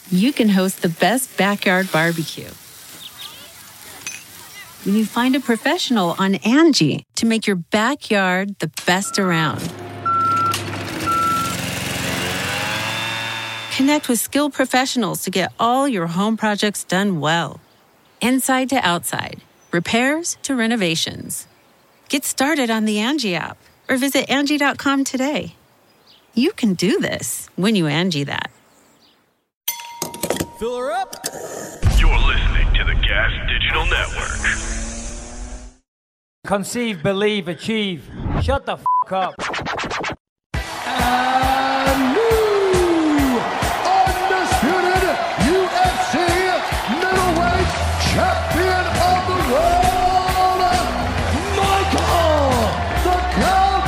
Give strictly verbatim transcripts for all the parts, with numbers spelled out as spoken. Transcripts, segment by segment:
you can host the best backyard barbecue. When you find a professional on Angie to make your backyard the best around. Connect with skilled professionals to get all your home projects done well. Inside to outside, repairs to renovations. Get started on the Angie app or visit Angie dot com today. You can do this when you Angie that. Fill her up. You're listening to the Gas Digital Network. Conceive, believe, achieve. Shut the f*** up. And new undisputed U F C middleweight champion of the world, Michael the Count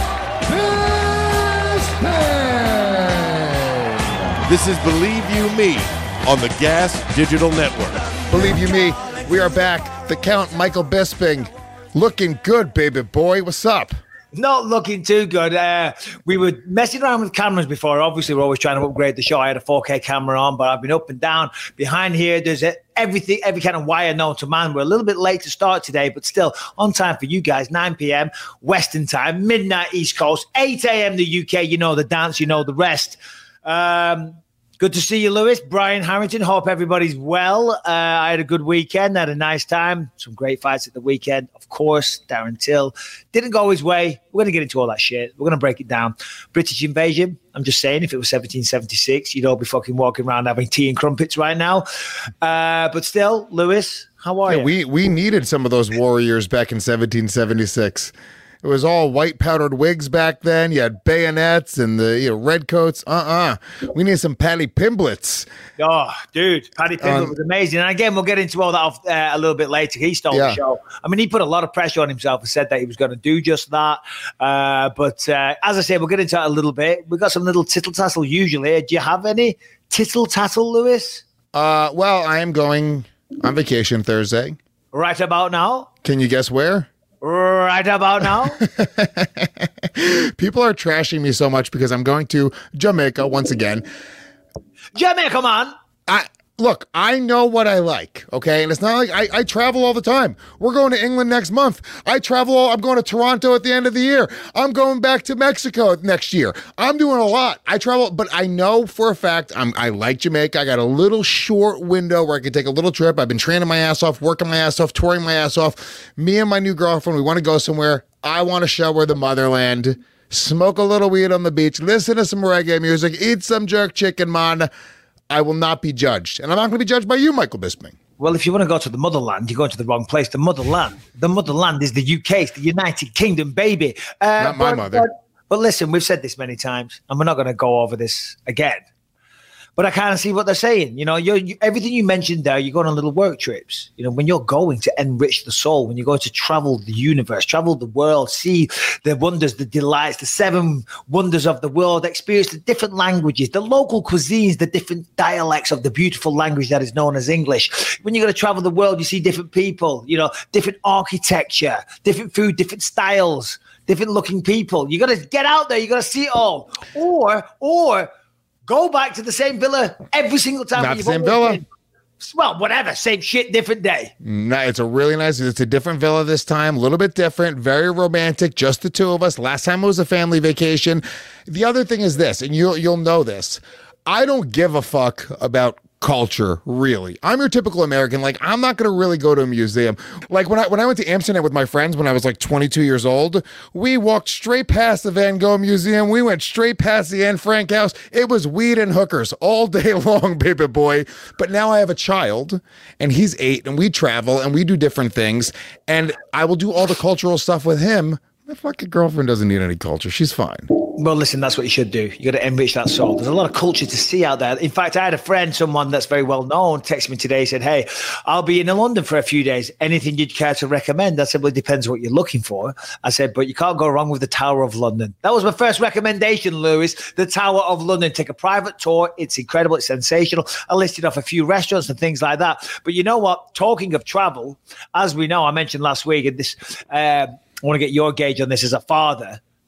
Bisping. This is Believe You Me on the Gas Digital Network. Believe you me, we are back. The Count Michael Bisping. Looking good, baby boy. What's up? Not looking too good. Uh, we were messing around with cameras before. Obviously, we're always trying to upgrade the show. I had a four K camera on, but I've been up and down. Behind here, there's everything, every kind of wire known to man. We're a little bit late to start today, but still on time for you guys. nine p.m. Western time, midnight East Coast, eight a.m. the U K. You know the dance, you know the rest. Um... Good to see you, Lewis. Brian Harrington. Hope everybody's well. Uh, I had a good weekend. Had a nice time. Some great fights at the weekend. Of course, Darren Till didn't go his way. We're going to get into all that shit. We're going to break it down. British invasion. I'm just saying, if it was seventeen seventy-six, you'd all be fucking walking around having tea and crumpets right now. Uh, but still, Lewis, how are yeah, you? We, we needed some of those warriors back in seventeen seventy-six. It was all white powdered wigs back then. You had bayonets and the you know, red coats. Uh-uh. We need some Paddy Pimblets. Oh, dude. Paddy Pimblett Um, was amazing. And again, we'll get into all that off, uh, a little bit later. He stole Yeah. the show. I mean, he put a lot of pressure on himself and said that he was going to do just that. Uh, but uh, as I said, we'll get into it a little bit. We've got some little tittle-tattle usually. Do you have any tittle-tattle, Lewis? Uh, well, I am going on vacation Thursday. Right about now? Can you guess where? Right about now? People are trashing me so much because I'm going to Jamaica once again. Jamaica, man. I look, I know what I like, okay? And it's not like I, I travel all the time. We're going to England next month. I travel all, I'm going to Toronto at the end of the year. I'm going back to Mexico next year. I'm doing a lot. I travel, but I know for a fact I'm, I like Jamaica. I got a little short window where I can take a little trip. I've been training my ass off, working my ass off, touring my ass off. Me and my new girlfriend, we want to go somewhere. I want to show her the motherland. Smoke a little weed on the beach, listen to some reggae music, eat some jerk chicken, man. I will not be judged. And I'm not going to be judged by you, Michael Bisping. Well, if you want to go to the motherland, you're going to the wrong place. The motherland. The motherland is the U K. It's the United Kingdom, baby. Uh, Not my but, mother. But, but listen, we've said this many times, and we're not going to go over this again. But I kind of see what they're saying. You know, you're, you, everything you mentioned there, you're going on little work trips. You know, when you're going to enrich the soul, when you're going to travel the universe, travel the world, see the wonders, the delights, the seven wonders of the world, experience the different languages, the local cuisines, the different dialects of the beautiful language that is known as English. When you're going to travel the world, you see different people, you know, different architecture, different food, different styles, different looking people. You got to get out there. You got to see it all. Or, or, go back to the same villa every single time. Not the same villa. Been. Well, whatever. Same shit, different day. No, it's a really nice, it's a different villa this time, a little bit different, very romantic, just the two of us. Last time it was a family vacation. The other thing is this, and you'll, you'll know this. I don't give a fuck about culture, really. I'm your typical American. Like, I'm not going to really go to a museum. Like, when I when I went to Amsterdam with my friends when I was like twenty-two years old, we walked straight past the Van Gogh Museum. We went straight past the Anne Frank house. It was weed and hookers all day long, baby boy. But now I have a child, and he's eight, and we travel, and we do different things, and I will do all the cultural stuff with him. My fucking girlfriend doesn't need any culture. She's fine. Well, listen, that's what you should do. You got to enrich that soul. There's a lot of culture to see out there. In fact, I had a friend, someone that's very well known, text me today, said, hey, I'll be in London for a few days. Anything you'd care to recommend? I said, well, it depends what you're looking for. I said, but you can't go wrong with the Tower of London. That was my first recommendation, Lewis, the Tower of London. Take a private tour. It's incredible. It's sensational. I listed off a few restaurants and things like that. But you know what? Talking of travel, as we know, I mentioned last week, and this, uh, I want to get your gauge on this as a father.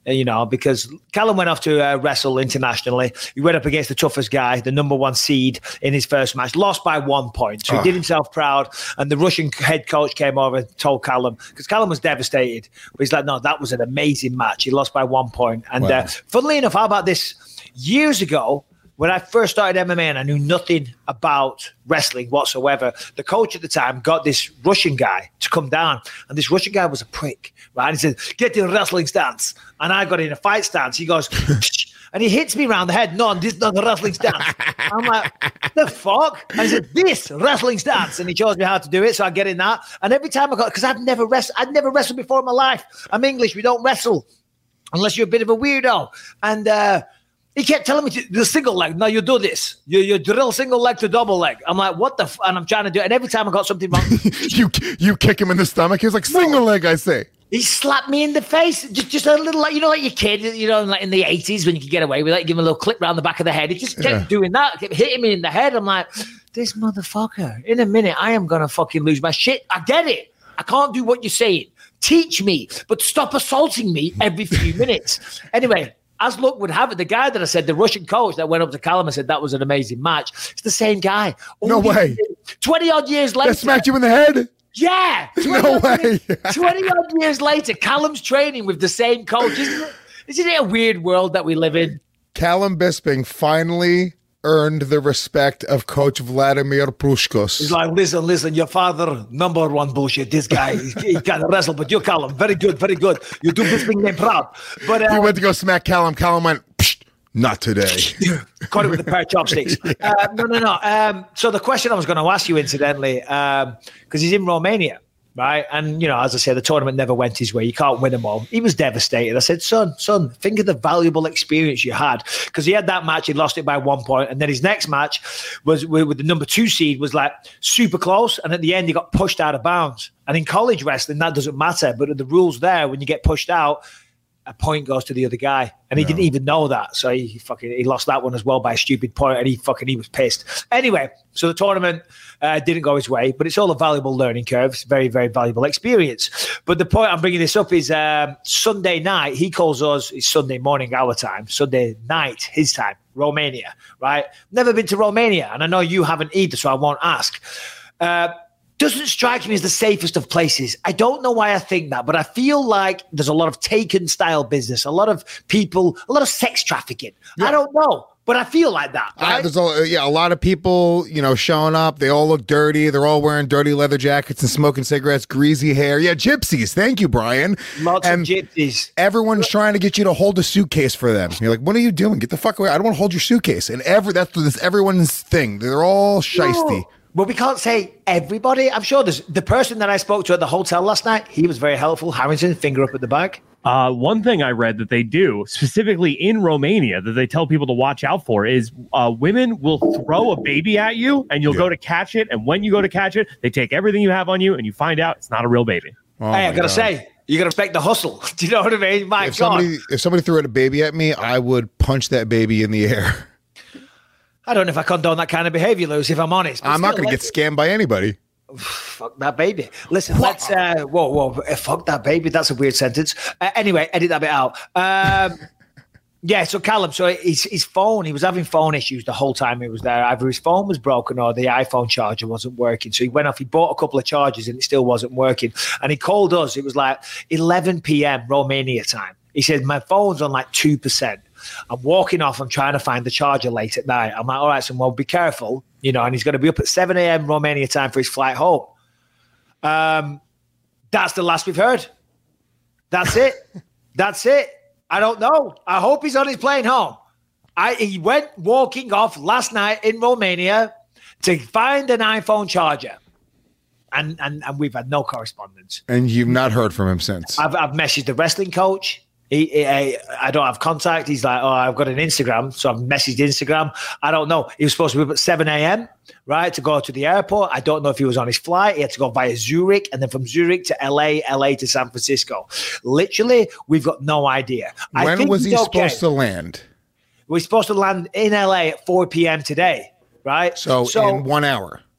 you know, because Callum went off to uh, wrestle internationally. He went up against the toughest guy, the number one seed in his first match, lost by one point. So he oh. did himself proud. And the Russian head coach came over and told Callum, because Callum was devastated. But he's like, no, that was an amazing match. He lost by one point. And wow. uh, funnily enough, how about this? Years ago, when I first started M M A and I knew nothing about wrestling whatsoever, the coach at the time got this Russian guy to come down. And this Russian guy was a prick, right? And he said, get in a wrestling stance. And I got in a fight stance. He goes, and he hits me around the head. No, this is not a wrestling stance. I'm like, the fuck? And he said, this wrestling stance. And he shows me how to do it. So I get in that. And every time I got, because I've never wrestled, I'd never wrestled before in my life. I'm English. We don't wrestle unless you're a bit of a weirdo. And, uh, he kept telling me to the single leg. No, you do this. You you drill single leg to double leg. I'm like, what the? F-? And I'm trying to do it. And every time I got something wrong, you you kick him in the stomach. He was like, single no. leg, I say. He slapped me in the face. Just just a little, like, you know, like your kid, you know, like in the eighties when you could get away with it, give him a little clip round the back of the head. He just kept yeah. doing that, kept hitting me in the head. I'm like, this motherfucker. In a minute, I am gonna fucking lose my shit. I get it. I can't do what you're saying. Teach me, but stop assaulting me every few minutes. Anyway. As luck would have it, the guy that I said, the Russian coach that went up to Callum and said that was an amazing match, it's the same guy. No way. twenty-odd years later. That smacked you in the head? Yeah. No way. twenty-odd years later, Callum's training with the same coach. Isn't it, isn't it a weird world that we live in? Callum Bisping finally earned the respect of Coach Vladimir Prushkos. He's like, listen, listen, your father, number one bullshit. This guy, he, he can't wrestle, but you, Callum, very good, very good. You do Bisping name proud. But uh, he went to go smack Callum. Callum went, not today. Caught it with a pair of chopsticks. yeah. uh, no, no, no. Um, so the question I was going to ask you, incidentally, because um, he's in Romania, right? And, you know, as I said, the tournament never went his way. You can't win them all. He was devastated. I said, son, son, think of the valuable experience you had. Because he had that match, he lost it by one point. And then his next match was with, with the number two seed, was like super close. And at the end, he got pushed out of bounds. And in college wrestling, that doesn't matter. But the rules there, when you get pushed out, a point goes to the other guy. And he no. didn't even know that. So he fucking he lost that one as well by a stupid point, and he fucking he was pissed. Anyway, so the tournament uh, didn't go his way, but it's all a valuable learning curve. It's very, very valuable experience. But the point I'm bringing this up is um, Sunday night, he calls us, it's Sunday morning our time, Sunday night his time, Romania, right? Never been to Romania, and I know you haven't either, so I won't ask. Uh, doesn't strike me as the safest of places. I don't know why I think that, but I feel like there's a lot of taken style business, a lot of people, a lot of sex trafficking. Yeah. I don't know, but I feel like that. Right? Uh, there's a, yeah, a lot of people, you know, showing up. They all look dirty. They're all wearing dirty leather jackets and smoking cigarettes, greasy hair. Yeah, gypsies. Thank you, Brian. Lots and of gypsies. Everyone's trying to get you to hold a suitcase for them. You're like, what are you doing? Get the fuck away. I don't want to hold your suitcase. And every that's, that's everyone's thing. They're all shiesty. No. Well, we can't say everybody. I'm sure there's the person that I spoke to at the hotel last night. He was very helpful. Harrington, finger up at the back. Uh, one thing I read that they do specifically in Romania that they tell people to watch out for is uh, women will throw a baby at you and you'll yeah. go to catch it. And when you go to catch it, they take everything you have on you and you find out it's not a real baby. Oh hey, I gotta God. say, you gotta respect the hustle. Do you know what I mean? My if God. Somebody, if somebody threw a baby at me, I would punch that baby in the air. I don't know if I condone that kind of behavior, Lewis, if I'm honest. I'm still, not going to get scammed by anybody. Fuck that baby. Listen, let's... Uh, whoa, whoa. Fuck that baby. That's a weird sentence. Uh, anyway, edit that bit out. Um, yeah, so Callum, so his, his phone, he was having phone issues the whole time he was there. Either his phone was broken or the iPhone charger wasn't working. So he went off, he bought a couple of chargers and it still wasn't working. And he called us. It was like eleven p.m. Romania time. He said, my phone's on like two percent. I'm walking off. I'm trying to find the charger late at night. I'm like, all right, so well, be careful, you know. And he's going to be up at seven a.m. Romania time for his flight home. Um, that's the last we've heard. That's it. That's it. I don't know. I hope he's on his plane home. I he went walking off last night in Romania to find an iPhone charger, and and and we've had no correspondence. And you've not heard from him since. I've I've messaged the wrestling coach. He, he, I, I don't have contact. He's like, oh, I've got an Instagram. So I've messaged Instagram. I don't know. He was supposed to be up at seven a.m., right, to go to the airport. I don't know if he was on his flight. He had to go via Zurich, and then from Zurich to L A, L A to San Francisco. Literally, we've got no idea. When I think was he okay. supposed to land? We're supposed to land in L A at four p.m. today, right? So, so in one hour.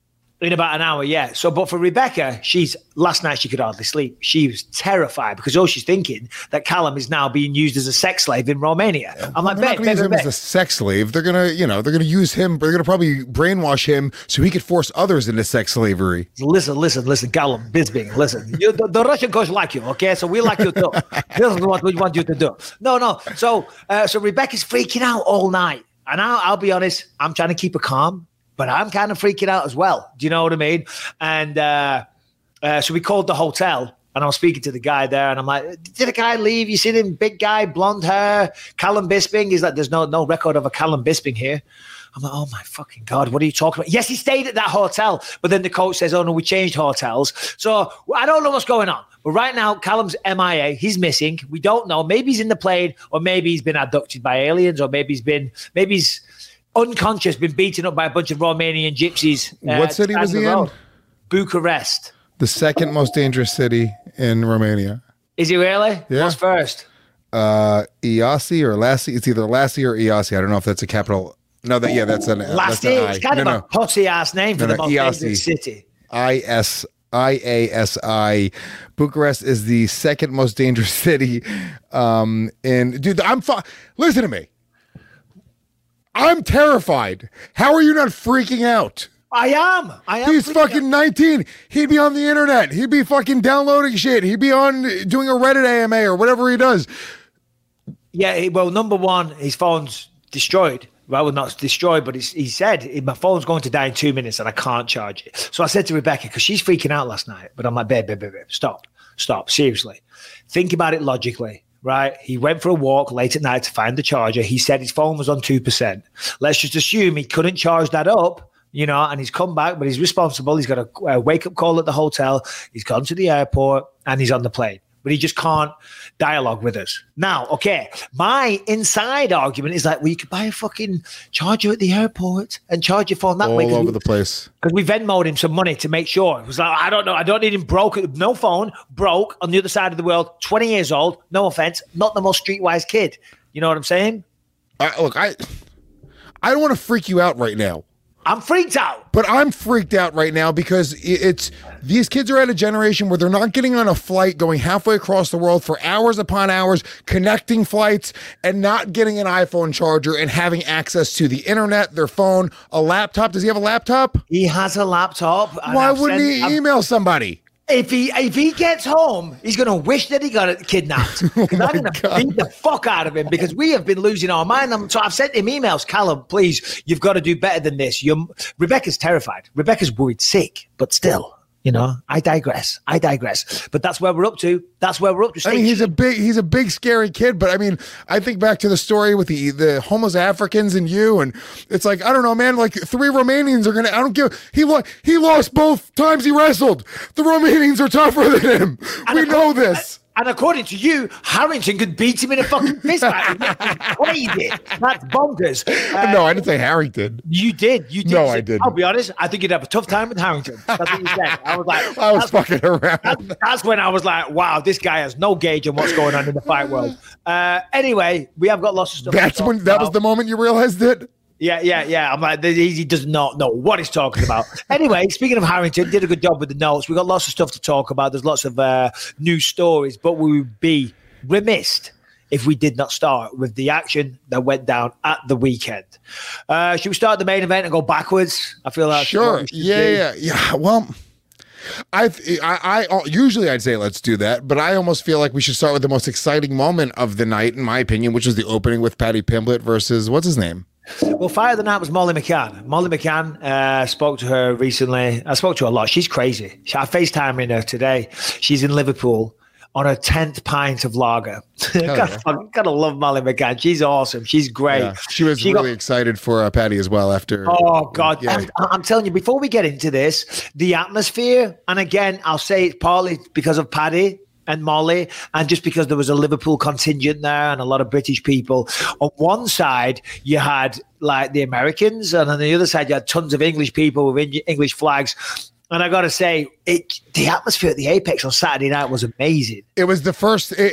In about an hour, yeah. So, but for Rebecca, she's last night she could hardly sleep. She was terrified because all she's thinking that Callum is now being used as a sex slave in Romania. I'm like, they're not babe, going to use babe, him babe. as a sex slave. They're gonna, you know, they're gonna use him. They're gonna probably brainwash him so he could force others into sex slavery. Listen, listen, listen, Callum Bisbing, listen. You, the, the Russian coach like you, okay? So we like you too. This is what we want you to do. No, no. So, uh, so Rebecca's freaking out all night, and I'll, I'll be honest, I'm trying to keep her calm. But I'm kind of freaking out as well. Do you know what I mean? And uh, uh, so we called the hotel, and I was speaking to the guy there, and I'm like, did a guy leave? You see him, big guy, blonde hair, Callum Bisping? He's like, there's no no record of a Callum Bisping here. I'm like, oh my fucking God, what are you talking about? Yes, he stayed at that hotel. But then the coach says, oh no, we changed hotels. So I don't know what's going on. But right now, Callum's M I A. He's missing. We don't know. Maybe he's in the plane, or maybe he's been abducted by aliens, or maybe he's been, maybe he's unconscious, been beaten up by a bunch of Romanian gypsies. Uh, What city was he in? Bucharest. The second most dangerous city in Romania. Is he really? Yeah. What's first? Uh, Iasi or Lassi? It's either Lassi or Iasi. I don't know if that's a capital. No, that yeah, that's an that's Lassi. an I. It's kind no, of no. a pussy ass name for No, the no, most Iasi. dangerous city. I S I A S I. Bucharest is the second most dangerous city. Um, and dude, I'm fu- listen to me. I'm terrified. How are you not freaking out? I am. I am. He's freaking fucking out. nineteen. He'd be on the internet. He'd be fucking downloading shit. He'd be on doing a Reddit A M A or whatever he does. Yeah, he- well, number one, his phone's destroyed. Well, not destroyed, but he's, he said, my phone's going to die in two minutes and I can't charge it. So I said to Rebecca, because she's freaking out last night, but I'm like, babe, babe, babe, babe, stop, stop, seriously. Think about it logically. Right, he went for a walk late at night to find the charger. He said his phone was on two percent. Let's just assume he couldn't charge that up, you know, and he's come back, but he's responsible. He's got a, a wake-up call at the hotel. He's gone to the airport, and he's on the plane. But he just can't dialogue with us. Now, okay, my inside argument is like, well, you could buy a fucking charger at the airport and charge your phone that All way. 'cause over we- the place. Because we Venmo'd him some money to make sure. It was like, I don't know. I don't need him broke. No phone, broke on the other side of the world, twenty years old. No offense. Not the most streetwise kid. You know what I'm saying? I, look, I, I don't want to freak you out right now. I'm freaked out. But I'm freaked out right now because it's these kids are at a generation where they're not getting on a flight going halfway across the world for hours upon hours, connecting flights and not getting an iPhone charger and having access to the internet, their phone, a laptop. Does he have a laptop? He has a laptop. and Why I've wouldn't sent- he I've- email somebody? If he if he gets home, he's going to wish that he got it kidnapped. Because I'm going to beat the fuck out of him because we have been losing our mind. I'm- So I've sent him emails. Callum, please, you've got to do better than this. You're, Rebecca's terrified. Rebecca's worried sick, but still, you know, I digress. I digress. But that's where we're up to. That's where we're up to. I mean, he's a big, he's a big, scary kid. But I mean, I think back to the story with the the homeless Africans and you, and it's like I don't know, man. Like three Romanians are gonna. I don't give. He lo- he lost both times he wrestled. The Romanians are tougher than him. And we acco- know this. And according to you, Harrington could beat him in a fucking fist fight. That's crazy. That's bonkers. Uh, no, I didn't say Harrington. You did. You did. No, You I said- didn't. I'll be honest. I think you'd have a tough time with Harrington. That's what you said. I was like, I was that's, fucking around. that's, that's when I was like, wow, this guy has no gauge on what's going on in the fight world. Uh, anyway, we have got lots of stuff. to That's talk when that was about. the moment you realized it. Yeah, yeah, yeah. I'm like, he he does not know what he's talking about. Anyway, speaking of Harrington, did a good job with the notes. We've got lots of stuff to talk about. There's lots of uh, news stories, but we would be remiss if we did not start with the action that went down at the weekend. Uh, should we start the main event and go backwards? I feel like Sure. Yeah, yeah, yeah. Well, I, I, I usually I'd say let's do that, but I almost feel like we should start with the most exciting moment of the night, in my opinion, which was the opening with Paddy Pimblett versus what's his name. Well, fire of the night was Molly McCann. Molly McCann, uh, spoke to her recently. I spoke to her a lot. She's crazy. I FaceTiming her today. She's in Liverpool on her tenth pint of lager. gotta, yeah. gotta love Molly McCann. She's awesome. She's great. Yeah, she was She really got- excited for uh, Paddy as well after. Oh, God. Yeah. And I- I'm telling you, before we get into this, the atmosphere, and again, I'll say it's partly because of Paddy and Molly, and just because there was a Liverpool contingent there and a lot of British people. On one side, you had like the Americans, and on the other side, you had tons of English people with Eng- English flags. And I got to say, it the atmosphere at the Apex on Saturday night was amazing. It was the first. It, it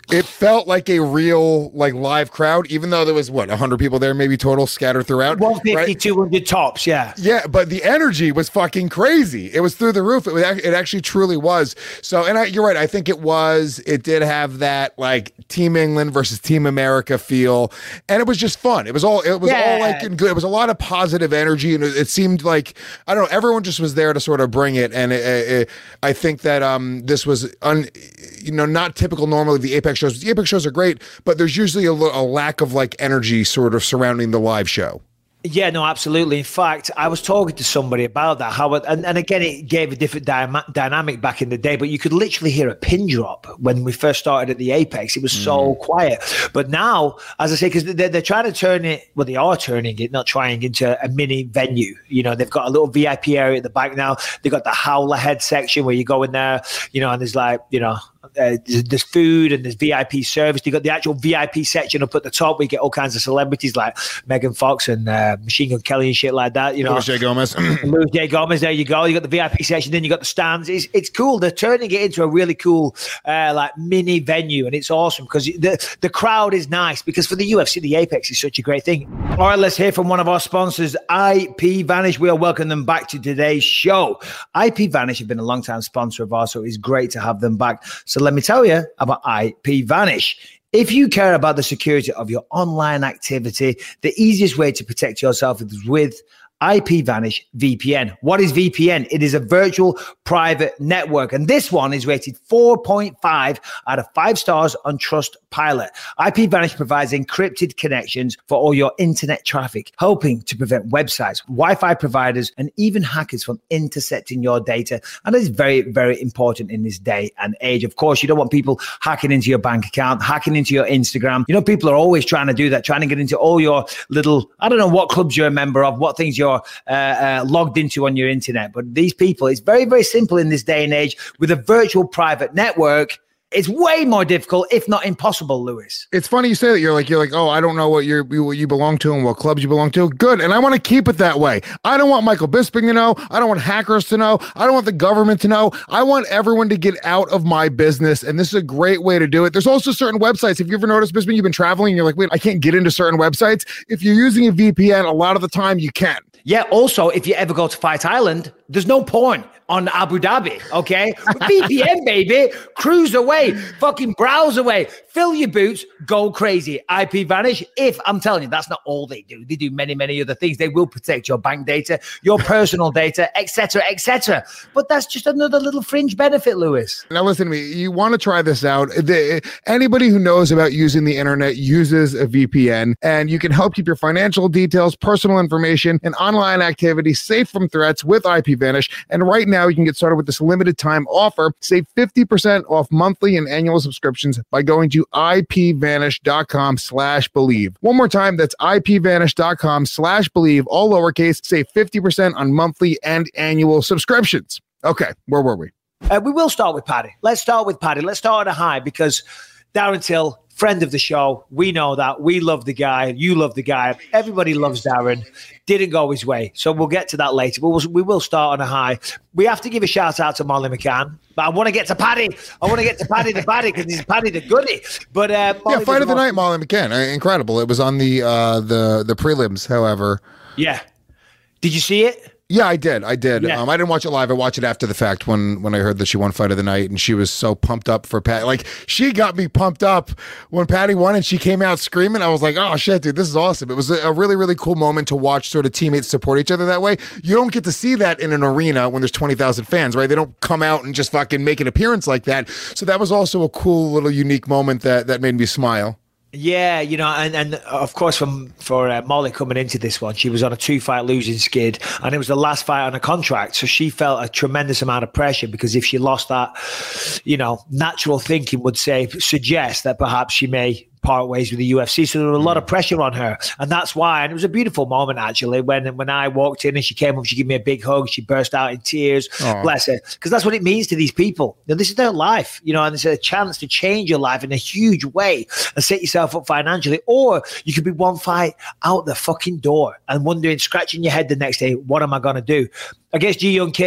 It felt like a real, like, live crowd, even though there was, what, one hundred people there maybe total scattered throughout? one fifty, right? two hundred tops, yeah. Yeah, but the energy was fucking crazy. It was through the roof. It was, it actually truly was. So, and I, you're right. I think it was, it did have that, like, Team England versus Team America feel. And it was just fun. It was all, it was Yeah. all, like, good. It was a lot of positive energy. And it, it seemed like, I don't know, everyone just was there to sort of bring it. And it, it, I think that um, this was, un, you know, not typical normally the Apex shows. The Apex shows are great, but there's usually a, a lack of, like, energy sort of surrounding the live show. Yeah, no, absolutely. In fact, I was talking to somebody about that. How, it, and, and again, it gave a different dy- dynamic back in the day, but you could literally hear a pin drop when we first started at the Apex. It was mm. so quiet. But now, as I say, because they're, they're trying to turn it, well, they are turning it, not trying, into a mini venue. You know, they've got a little V I P area at the back now. They've got the Howler Head section where you go in there, you know, and there's like, you know, Uh, there's, there's food and there's V I P service. You got the actual V I P section up at the top where you get all kinds of celebrities like Megan Fox and uh, Machine Gun Kelly and shit like that. You know, Louis J. Gomez. Louis J. Gomez. There you go. You got the V I P section. Then you got the stands. It's it's cool. They're turning it into a really cool uh, like mini venue, and it's awesome because the the crowd is nice. Because for the U F C, the Apex is such a great thing. All right, let's hear from one of our sponsors, I P Vanish. We'll welcome them back to today's show. I P Vanish have been a long-time sponsor of ours, so it's great to have them back. So let me tell you about I P Vanish. If you care about the security of your online activity, the easiest way to protect yourself is with I P Vanish V P N. What is V P N? It is a virtual private network, and this one is rated four point five out of five stars on Trustpilot. I P Vanish provides encrypted connections for all your internet traffic, helping to prevent websites, Wi-Fi providers, and even hackers from intercepting your data. And it's very, very important in this day and age. Of course, you don't want people hacking into your bank account, hacking into your Instagram. You know, people are always trying to do that, trying to get into all your little, I don't know what clubs you're a member of, what things you're uh, uh, logged into on your internet. But these people, it's very, very simple in this day and age. With a virtual private network, it's way more difficult, if not impossible, Lewis. It's funny you say that. You're like, you're like, oh, I don't know what you're, what you belong to and what clubs you belong to. Good. And I want to keep it that way. I don't want Michael Bisping to know. I don't want hackers to know. I don't want the government to know. I want everyone to get out of my business. And this is a great way to do it. There's also certain websites. If you ever noticed, Bisping, you've been traveling and you're like, wait, I can't get into certain websites. If you're using a V P N, a lot of the time you can. Yeah. Also, if you ever go to Fight Island, there's no porn on Abu Dhabi, okay? V P N, baby. Cruise away. Fucking browse away. Fill your boots. Go crazy. I P Vanish. If, I'm telling you, that's not all they do. They do many, many other things. They will protect your bank data, your personal data, et cetera, et cetera. But that's just another little fringe benefit, Lewis. Now, listen to me. You want to try this out. The, anybody who knows about using the internet uses a V P N, and you can help keep your financial details, personal information, and online activity safe from threats with I P Vanish. And right now, you can get started with this limited time offer. Save fifty percent off monthly and annual subscriptions by going to ipvanish.com slash believe. One more time, that's ipvanish.com slash believe, all lowercase. Save fifty percent on monthly and annual subscriptions. Okay, where were we? Uh, we will start with Paddy. Let's start with Paddy. Let's start at a high because Darren Till, friend of the show, we know that. We love the guy. You love the guy. Everybody loves Darren. Didn't go his way. So we'll get to that later. But we'll, we will start on a high. We have to give a shout out to Molly McCann. But I want to get to Paddy. I want to get to Paddy the Paddy because he's Paddy the goodie. But uh, yeah, fight of the night, Molly McCann. Uh, incredible. It was on the uh, the the prelims, however. Yeah. Did you see it? Yeah, I did. I did. Yeah. Um, I didn't watch it live. I watched it after the fact when when I heard that she won fight of the night, and she was so pumped up for Patty. Like, she got me pumped up when Patty won, and she came out screaming. I was like, oh, shit, dude, this is awesome. It was a, a really, really cool moment to watch sort of teammates support each other that way. You don't get to see that in an arena when there's twenty thousand fans, right? They don't come out and just fucking make an appearance like that. So that was also a cool little unique moment that, that made me smile. Yeah, you know, and, and of course, from for uh, Molly coming into this one, she was on a two-fight losing skid, and it was the last fight on a contract, so she felt a tremendous amount of pressure because if she lost that, you know, natural thinking would say suggest that perhaps she may part ways with the U F C. So there was a lot of pressure on her. And that's why, and it was a beautiful moment actually, when when I walked in and she came up, she gave me a big hug, she burst out in tears. Aww. Bless her. Because that's what it means to these people. You know, this is their life, you know, and it's a chance to change your life in a huge way and set yourself up financially. Or you could be one fight out the fucking door and wondering, scratching your head the next day, what am I going to do? Against Ji Young Kim,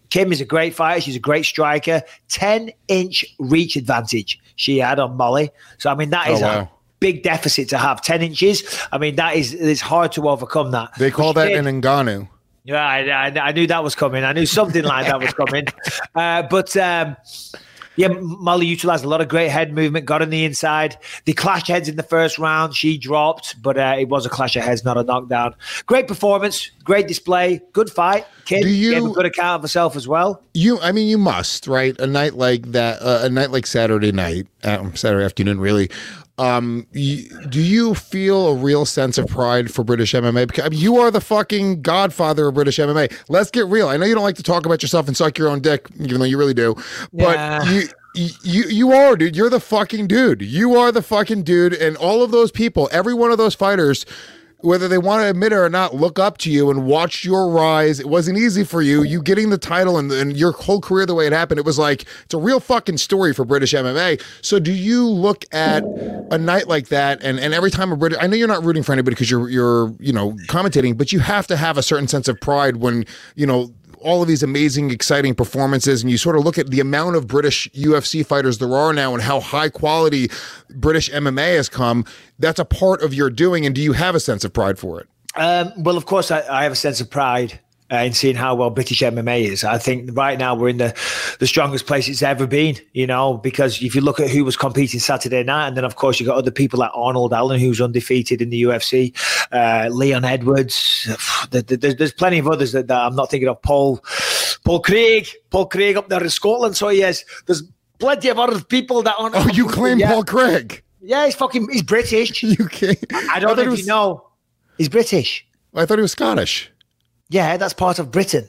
Kim is a great fighter. She's a great striker. ten-inch reach advantage she had on Molly. So, I mean, that is Oh, wow. a big deficit to have. ten inches. I mean, that is it's hard to overcome that. They call But that she an did. Ngannou. Yeah, I, I, I knew that was coming. I knew something like that was coming. Uh, but um, yeah, Molly utilized a lot of great head movement, got on the inside. They clashed heads in the first round. She dropped, but uh, it was a clash of heads, not a knockdown. Great performance, great display, good fight. Kid Do you- gave a good account of herself as well. You, I mean, you must, right? A night like that, uh, a night like Saturday night, um, Saturday afternoon, really. Um, you, do you feel a real sense of pride for British M M A? Because I mean, you are the fucking godfather of British M M A. Let's get real. I know you don't like to talk about yourself and suck your own dick, even though you really do. But Yeah. you, you, you are, dude. You're the fucking dude. You are the fucking dude. And all of those people, every one of those fighters, whether they want to admit it or not, look up to you and watch your rise. It wasn't easy for you. You getting the title and, and your whole career the way it happened, it was like, it's a real fucking story for British M M A. So do you look at a night like that and, and every time a British, I know you're not rooting for anybody because you're, you're, you know, commentating, but you have to have a certain sense of pride when, you know, all of these amazing, exciting performances, and you sort of look at the amount of British U F C fighters there are now and how high quality British M M A has come. That's a part of your doing, and do you have a sense of pride for it? Um, well, of course, I, I have a sense of pride uh, in seeing how well British M M A is. I think right now we're in the, the strongest place it's ever been, you know, because if you look at who was competing Saturday night, and then, of course, you got other people like Arnold Allen, who's undefeated in the U F C, uh, Leon Edwards. There's, there's plenty of others that, that I'm not thinking of. Paul, Paul Craig, Paul Craig up there in Scotland. So, yes, there's plenty of other people that aren't. Oh, you claim yeah. Paul Craig? Yeah, he's fucking, he's British. You can't. I don't thought know he if was- you know. He's British. I thought he was Scottish. Yeah, that's part of Britain.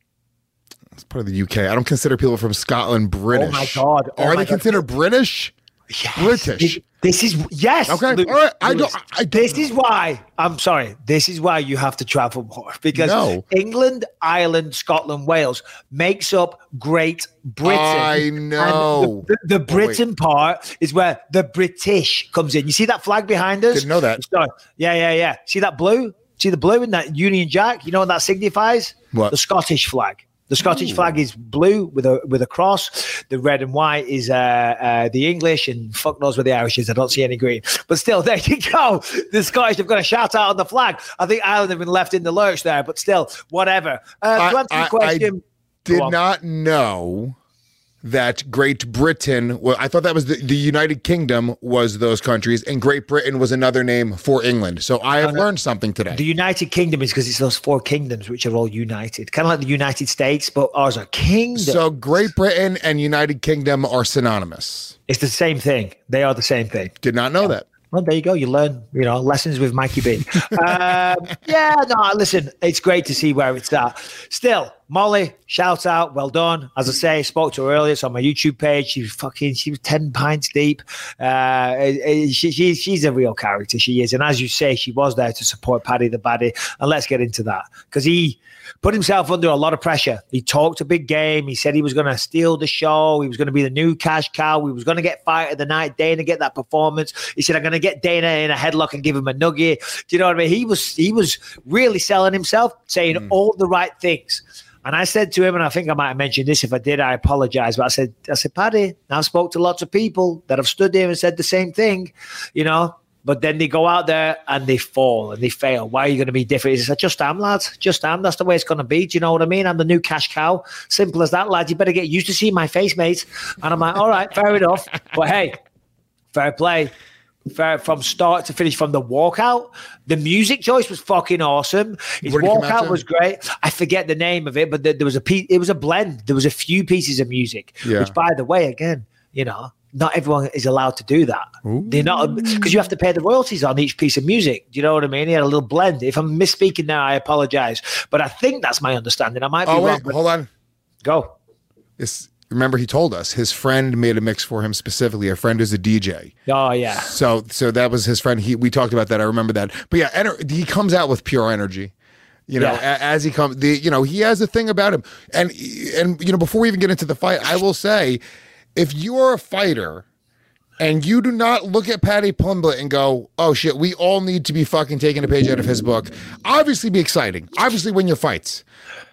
It's part of the U K. I don't consider people from Scotland British. Oh my God. Oh Are my they God. considered British? Yes. British. This is yes. Okay. Lewis, All right. I Lewis. don't. I, This is why I'm sorry. This is why you have to travel more because No. England, Ireland, Scotland, Wales makes up Great Britain. I know. And the, the, the Britain part is where the British comes in. You see that flag behind us? Didn't know that. Sorry. Yeah, yeah, yeah. See that blue? See the blue in that Union Jack? You know what that signifies? What? The Scottish flag. The Scottish flag is blue with a with a cross. The red and white is uh, uh, the English, and fuck knows where the Irish is. I don't see any green. But still, there you go. The Scottish have got a shout out on the flag. I think Ireland have been left in the lurch there, but still, whatever. Uh, to I- answer I- your question, did Go on. not know that Great Britain, well, I thought that was the, the United Kingdom was those countries, and Great Britain was another name for England. So I have learned something today. The United Kingdom is because it's those four kingdoms which are all united, kind of like the United States, but ours are kingdoms. So Great Britain and United Kingdom are synonymous. It's the same thing. They are the same thing. Did not know that. Well, there you go. You learn, you know, lessons with Mikey B. um, yeah, no, listen, it's great to see where it's at. Still, Molly, shout out, well done. As I say, I spoke to her earlier. It's on my YouTube page. She was fucking, she was ten pints deep. Uh, she, she, she's a real character. She is. And as you say, she was there to support Paddy the Baddie. And let's get into that because he put himself under a lot of pressure. He talked a big game. He said he was going to steal the show. He was going to be the new cash cow. He was going to get fight of the night. Dana get that performance. He said, I'm going to get Dana in a headlock and give him a nugget. Do you know what I mean? He was he was really selling himself, saying mm. all the right things. And I said to him, and I think I might have mentioned this. If I did, I apologize. But I said, I said, Paddy, I've spoke to lots of people that have stood there and said the same thing, you know. But then they go out there and they fall and they fail. Why are you going to be different? He said, just am, lads. Just am. That's the way it's going to be. Do you know what I mean? I'm the new cash cow. Simple as that, lads. You better get used to seeing my face, mate. And I'm like, all right, fair enough. But hey, fair play. Fair, from start to finish, from the walkout, the music choice was fucking awesome. His What did he come out walkout to? was great. I forget the name of it, but there, there was a piece. It was a blend. There was a few pieces of music, Yeah. which, by the way, again, you know, not everyone is allowed to do that. Ooh. They're not, because you have to pay the royalties on each piece of music. Do you know what I mean? He had a little blend. If I'm misspeaking now, I apologize. But I think that's my understanding. I might be Oh, wrong. wait, But hold on. go. It's, remember, he told us his friend made a mix for him specifically. A friend who's a D J. Oh, yeah. So, so that was his friend. He we talked about that. I remember that. But yeah, ener- he comes out with pure energy. You know, Yeah. a- as he comes, the you know, he has a thing about him. And and you know, before we even get into the fight, I will say, if you are a fighter and you do not look at Paddy Pimblett and go, oh shit, we all need to be fucking taking a page out of his book. Obviously, be exciting. Obviously, win your fights. But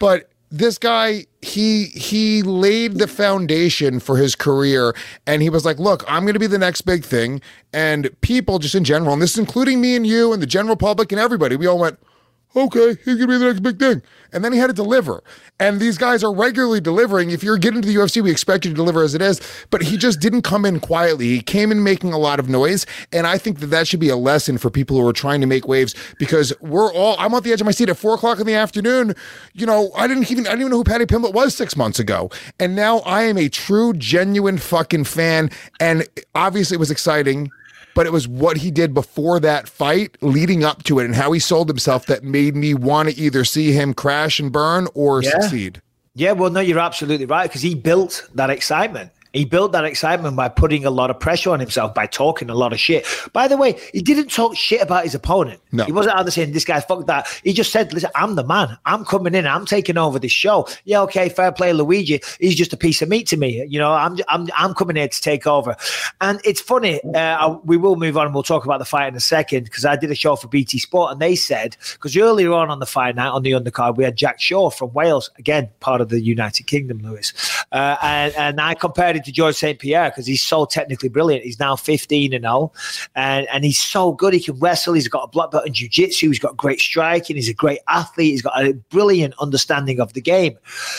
this guy, he he laid the foundation for his career, and he was like, look, I'm going to be the next big thing. And people just in general, and this is including me and you and the general public and everybody, we all went, okay, he's going to be the next big thing. And then he had to deliver. And these guys are regularly delivering. If you're getting to the U F C, we expect you to deliver as it is. But he just didn't come in quietly. He came in making a lot of noise. And I think that that should be a lesson for people who are trying to make waves, because we're all, I'm on the edge of my seat at four o'clock in the afternoon. You know, I didn't even, I didn't even know who Paddy Pimblett was six months ago. And now I am a true, genuine fucking fan. And obviously it was exciting, but it was what he did before that fight leading up to it and how he sold himself that made me want to either see him crash and burn or yeah. succeed. Yeah, well, no, you're absolutely right, because he built that excitement. He built that excitement by putting a lot of pressure on himself, by talking a lot of shit. By the way, he didn't talk shit about his opponent. No. He wasn't out there saying, this guy, fuck that. He just said, listen, I'm the man. I'm coming in. I'm taking over this show. Yeah, okay, fair play, Luigi. He's just a piece of meat to me. You know, I'm I'm I'm coming here to take over. And it's funny. Uh, we will move on and we'll talk about the fight in a second, because I did a show for B T Sport and they said, because earlier on on the fight night, on the undercard, we had Jack Shaw from Wales, again, part of the United Kingdom, Lewis. Uh, and, and I compared it to George Saint Pierre, because he's so technically brilliant. He's now fifteen and oh, and and he's so good. He can wrestle. He's got a black belt in jiu-jitsu. He's got great striking. He's a great athlete. He's got a brilliant understanding of the game.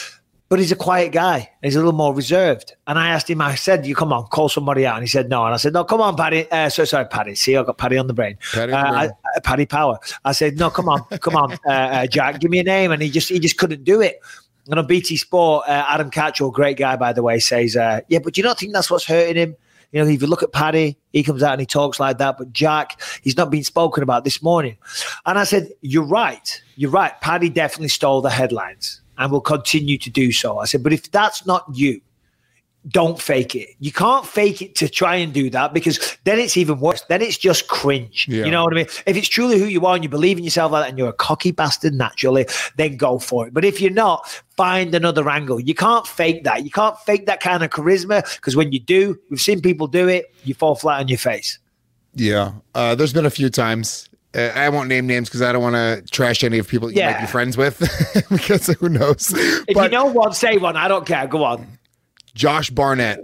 But he's a quiet guy. He's a little more reserved. And I asked him, I said, you come on, call somebody out. And he said, no. And I said, no, come on, Paddy. Uh, so, sorry, Paddy. See, I got Paddy on the brain. Paddy, uh, I, uh, Paddy Power. I said, no, come on, come on, uh, uh, Jack, give me a name. And he just he just couldn't do it. And on B T Sport, uh, Adam Catchell, great guy, by the way, says, uh, yeah, but you don't think that's what's hurting him? You know, if you look at Paddy, he comes out and he talks like that. But Jack, he's not been spoken about this morning. And I said, you're right. You're right. Paddy definitely stole the headlines and will continue to do so. I said, but if that's not you, don't fake it. You can't fake it to try and do that, because then it's even worse. Then it's just cringe. Yeah. You know what I mean? If it's truly who you are and you believe in yourself like that and you're a cocky bastard naturally, then go for it. But if you're not, find another angle. You can't fake that. You can't fake that kind of charisma, because when you do, we've seen people do it, you fall flat on your face. Yeah. Uh, there's been a few times. Uh, I won't name names because I don't want to trash any of people you yeah. might be friends with, because who knows? If but, you know one, say one. I don't care. Go on. Josh Barnett.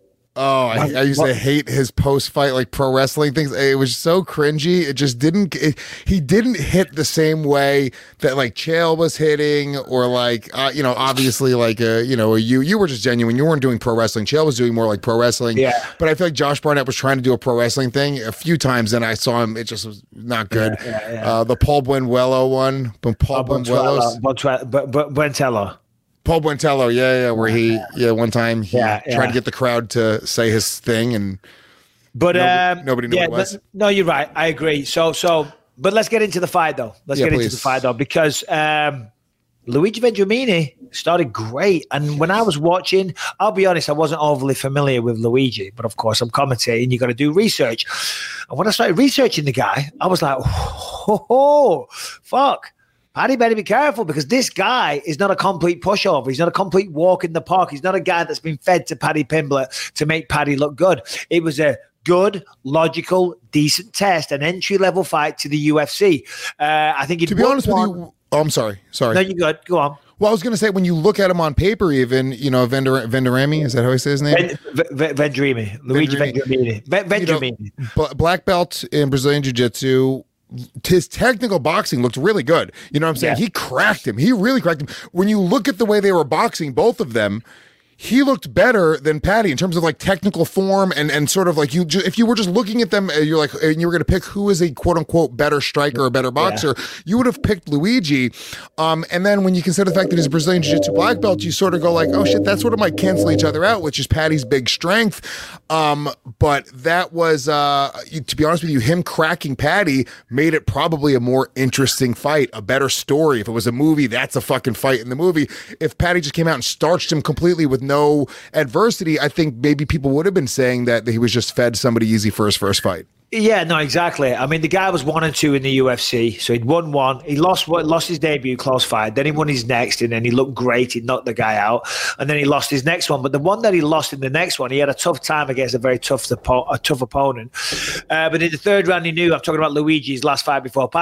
Oh, I, I used to hate his post-fight like pro wrestling things. It was so cringy. It just didn't. It, he didn't hit the same way that like Chael was hitting, or like uh, you know, obviously like uh, you know, you you were just genuine. You weren't doing pro wrestling. Chael was doing more like pro wrestling. Yeah. But I feel like Josh Barnett was trying to do a pro wrestling thing a few times, and I saw him. It just was not good. Yeah, yeah, yeah. Uh, the Paul Buentello one, Paul oh, Buentello, Buentello. Paul Buentello, yeah, yeah, where he, yeah, one time he yeah, tried yeah. to get the crowd to say his thing, and but nobody, um, nobody knew yeah, what it was. But, no, you're right. I agree. So, so, but let's get into the fight, though. Let's Yeah, get please. into the fight, though, because um, Luigi Vendramini started great, and when I was watching, I'll be honest, I wasn't overly familiar with Luigi, but of course, I'm commentating. You got to do research, and when I started researching the guy, I was like, oh, oh fuck. Paddy better be careful, because this guy is not a complete pushover. He's not a complete walk in the park. He's not a guy that's been fed to Paddy Pimblett to make Paddy look good. It was a good, logical, decent test, an entry-level fight to the U F C. Uh, I think To be honest with you, oh, I'm sorry, sorry. No, you're good. Go on. Well, I was going to say, when you look at him on paper, even, you know, Vendor, Vendrami, is that how I say his name? Vendramini. Luigi Vendramini. Vendramini. You know, black belt in Brazilian Jiu-Jitsu. His technical boxing looked really good. You know what I'm saying? Yeah. He cracked him. He really cracked him. When you look at the way they were boxing, both of them, he looked better than Paddy in terms of like technical form and and sort of like you. Ju- if you were just looking at them, uh, you're like, and you were going to pick who is a quote unquote better striker or better boxer, yeah. you would have picked Luigi. Um, and then when you consider the fact that he's a Brazilian Jiu-Jitsu black belt, you sort of go like, oh shit, that sort of might cancel each other out, which is Paddy's big strength. Um, but that was, uh, to be honest with you, him cracking Paddy made it probably a more interesting fight, a better story. If it was a movie, that's a fucking fight in the movie. If Paddy just came out and starched him completely with no adversity, I think maybe people would have been saying that he was just fed somebody easy for his first fight. Yeah, no, exactly. I mean, the guy was one and two in the U F C, so he'd won one. He lost lost his debut, close fight. Then he won his next, and then he looked great. He knocked the guy out, and then he lost his next one. But the one that he lost in the next one, he had a tough time against a very tough, a tough opponent. Uh, but in the third round, he knew. I'm talking about Luigi's last fight before Paddy.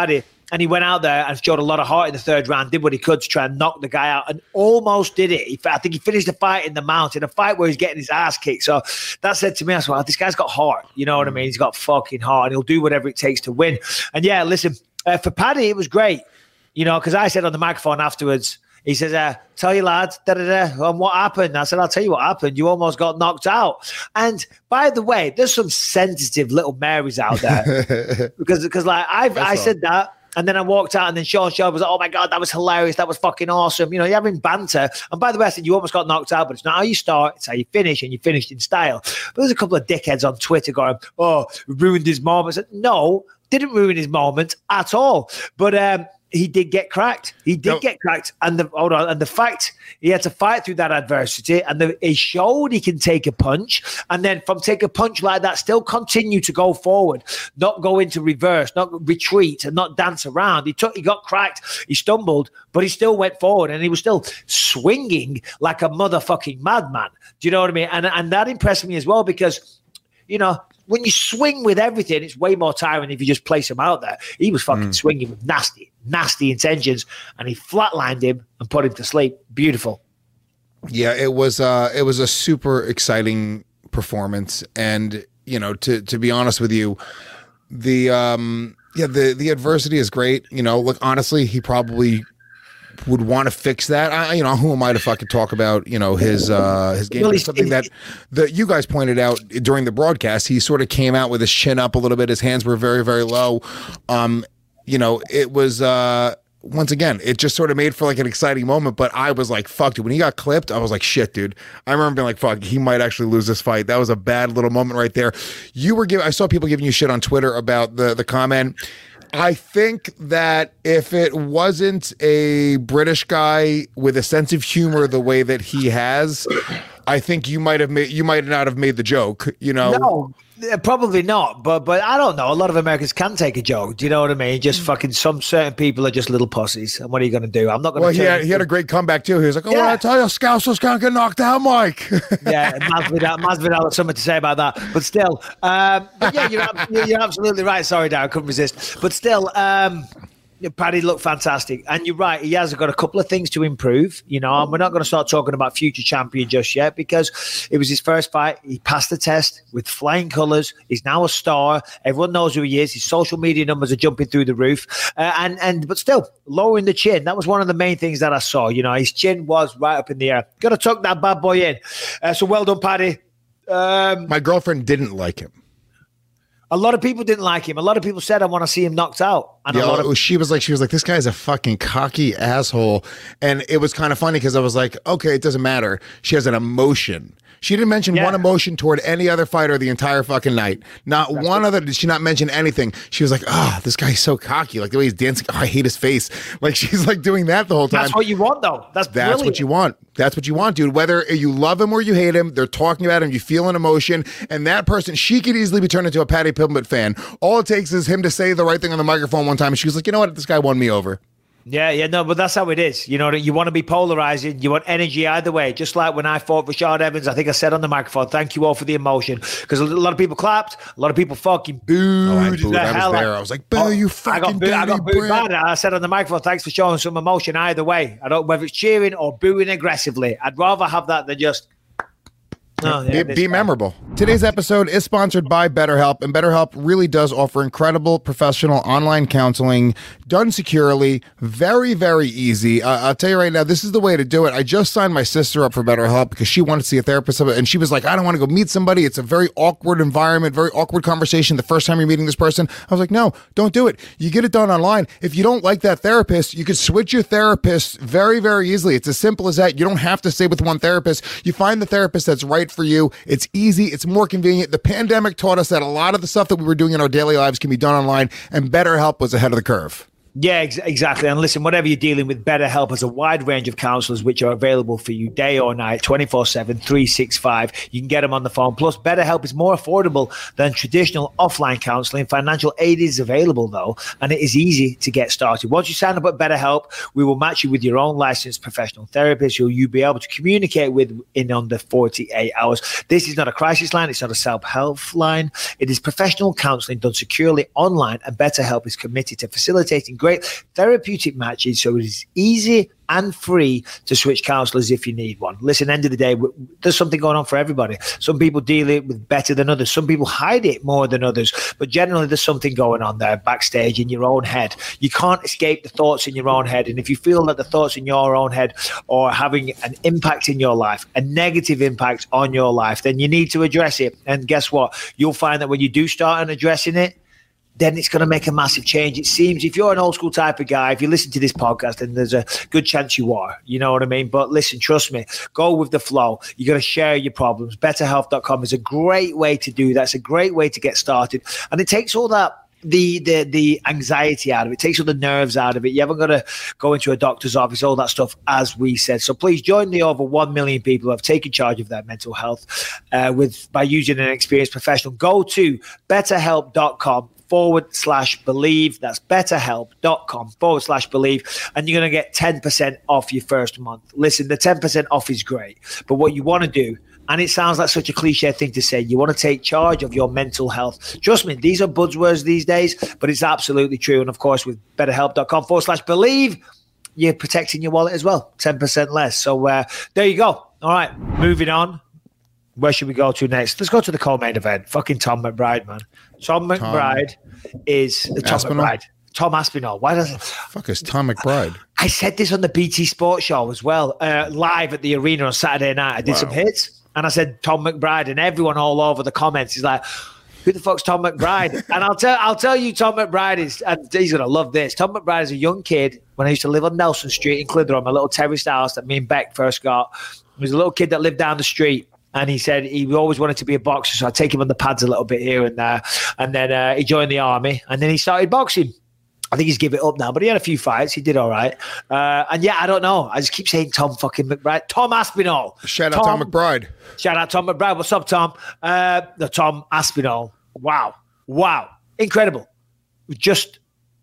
and he went out there and showed a lot of heart in the third round, did what he could to try and knock the guy out, and almost did it. He, I think he finished the fight in the mount, in a fight where he's getting his ass kicked. So that said to me, I said, well, this guy's got heart. You know what I mean? He's got fucking heart, and he'll do whatever it takes to win. And yeah, listen, uh, for Paddy, it was great, you know, because I said on the microphone afterwards, he says, uh, tell you lads, da, da, da, and what happened? I said, I'll tell you what happened. You almost got knocked out. And by the way, there's some sensitive little Marys out there. because, because like, I've, I said that. And then I walked out, and then Sean Shelby was like, oh, my God, that was hilarious. That was fucking awesome. You know, you're having banter. And by the way, I said, you almost got knocked out, but it's not how you start. It's how you finish, and you finished in style. But there's a couple of dickheads on Twitter going, oh, ruined his moment. I said, no, didn't ruin his moment at all. But, um, he did get cracked. He did no. get cracked. And the hold on, and the fact he had to fight through that adversity, and the, he showed he can take a punch, and then from take a punch like that, still continue to go forward, not go into reverse, not retreat, and not dance around. He took, he got cracked, he stumbled, but he still went forward, and he was still swinging like a motherfucking madman. Do you know what I mean? And and that impressed me as well, because, you know, when you swing with everything, it's way more tiring if you just place him out there. He was fucking mm. swinging with nasty, nasty intentions, and he flatlined him and put him to sleep. Beautiful. Yeah, it was uh, it was a super exciting performance, and you know, to to be honest with you, the um, yeah, the the adversity is great. You know, look, honestly, he probably would want to fix that. I, you know, who am I to fucking talk about, you know, his uh, his game? Well, something that that you guys pointed out during the broadcast. He sort of came out with his chin up a little bit. His hands were very, very low. Um, you know, it was uh, once again, it just sort of made for like an exciting moment. But I was like, fuck, dude. When he got clipped, I was like, shit, dude. I remember being like, fuck, he might actually lose this fight. That was a bad little moment right there. You were giving. I saw people giving you shit on Twitter about the the comment. I think that if it wasn't a British guy with a sense of humor the way that he has, I think you might have made you might not have made the joke, you know. No, probably not. But but I don't know. A lot of Americans can take a joke. Do you know what I mean? Just fucking some certain people are just little pussies. And what are you going to do? I'm not going to. Well, he had, he had a great comeback too. He was like, "Oh, yeah. Well, I tell you, Scouser's going to get knocked out, Mike." Yeah, Masvidal, Masvidal had something to say about that. But still, um, but yeah, you're, you're absolutely right. Sorry, Darren, I couldn't resist. But still, um, Paddy looked fantastic. And you're right, he has got a couple of things to improve, you know, and we're not going to start talking about future champion just yet, because it was his first fight. He passed the test with flying colours. He's now a star. Everyone knows who he is. His social media numbers are jumping through the roof. Uh, and, and but still, lowering the chin, that was one of the main things that I saw. You know, his chin was right up in the air. Got to tuck that bad boy in. Uh, so well done, Paddy. Um, My girlfriend didn't like him. A lot of people didn't like him. A lot of people said, I want to see him knocked out. And yeah, a lot of- she was like, she was like, this guy's a fucking cocky asshole. And it was kind of funny because I was like, okay, it doesn't matter. She has an emotion. She didn't mention yeah. one emotion toward any other fighter the entire fucking night. Not That's one it. other. Did she not mention anything? She was like, oh, this guy's so cocky. Like the way he's dancing. Oh, I hate his face. Like she's like doing that the whole time. That's what you want, though. That's That's brilliant. what you want. That's what you want, dude. Whether you love him or you hate him, they're talking about him. You feel an emotion. And that person, she could easily be turned into a Paddy Pimblett fan. All it takes is him to say the right thing on the microphone one time. And she was like, you know what? This guy won me over. Yeah, yeah, no, but that's how it is. You know, you want to be polarizing. You want energy either way. Just like when I fought Rashad Evans, I think I said on the microphone, thank you all for the emotion. Because a lot of people clapped, a lot of people fucking booed. Oh, I booed. The I hell was there. I was like, boo, oh, you fucking I got booed, I got booed bad. I said on the microphone, thanks for showing some emotion either way. I don't whether it's cheering or booing aggressively. I'd rather have that than just... Oh, yeah, be be memorable. Today's episode is sponsored by BetterHelp, and BetterHelp really does offer incredible professional online counseling done securely, very, very easy. Uh, I'll tell you right now, this is the way to do it. I just signed my sister up for BetterHelp because she wanted to see a therapist, and she was like, I don't want to go meet somebody. It's a very awkward environment, very awkward conversation the first time you're meeting this person. I was like, no, don't do it. You get it done online. If you don't like that therapist, you could switch your therapist very, very easily. It's as simple as that. You don't have to stay with one therapist. You find the therapist that's right for you. It's easy. It's more convenient. The pandemic taught us that a lot of the stuff that we were doing in our daily lives can be done online, and BetterHelp was ahead of the curve. Yeah, ex- exactly. And listen, whatever you're dealing with, BetterHelp has a wide range of counselors which are available for you day or night, twenty-four seven, three sixty-five. You can get them on the phone. Plus, BetterHelp is more affordable than traditional offline counseling. Financial aid is available, though, and it is easy to get started. Once you sign up at BetterHelp, we will match you with your own licensed professional therapist who you'll be able to communicate with in under forty-eight hours. This is not a crisis line. It's not a self-help line. It is professional counseling done securely online, and BetterHelp is committed to facilitating great great therapeutic matches, so it's easy and free to switch counselors if you need one. Listen, end of the day, there's something going on for everybody. Some people deal it with better than others. Some people hide it more than others. But generally, there's something going on there backstage in your own head. You can't escape the thoughts in your own head. And if you feel that the thoughts in your own head are having an impact in your life, a negative impact on your life, then you need to address it. And guess what? You'll find that when you do start on addressing it, then it's going to make a massive change. It seems if you're an old school type of guy, if you listen to this podcast, then there's a good chance you are. You know what I mean? But listen, trust me, go with the flow. You're going to share your problems. better health dot com is a great way to do that. It's a great way to get started. And it takes all that the the the anxiety out of it. It takes all the nerves out of it. You haven't got to go into a doctor's office, all that stuff, as we said. So please join the over one million people who have taken charge of their mental health uh, with by using an experienced professional. Go to better help dot com forward slash believe. That's betterhelp.com forward slash believe. And you're going to get ten percent off your first month. Listen, the ten percent off is great. But what you want to do, and it sounds like such a cliche thing to say, you want to take charge of your mental health. Trust me, these are buzzwords these days, but it's absolutely true. And of course, with betterhelp.com forward slash believe, you're protecting your wallet as well, ten percent less. So uh, there you go. All right, moving on. Where should we go to next? Let's go to the co-main event. Fucking Tom McBride, man. Tom McBride Tom is uh, Tom Aspinall? McBride. Tom Aspinall. Why does it? Fuck is Tom McBride? I said this on the B T Sports Show as well, uh, live at the arena on Saturday night. I did Wow. some hits, and I said Tom McBride, and everyone all over the comments is like, "Who the fuck's Tom McBride?" And I'll tell, I'll tell you, Tom McBride is, and he's gonna love this. Tom McBride is a young kid when I used to live on Nelson Street in Clitheroe, my little terraced house that me and Beck first got. He was a little kid that lived down the street. And he said he always wanted to be a boxer, so I'd take him on the pads a little bit here and there. And then uh, he joined the army, and then he started boxing. I think he's given it up now, but he had a few fights. He did all right. Uh, and yeah, I don't know. I just keep saying Tom fucking McBride. Tom Aspinall. Shout out Tom, Tom McBride. Shout out Tom McBride. What's up, Tom? Uh, the Tom Aspinall. Wow. Wow. Incredible. Just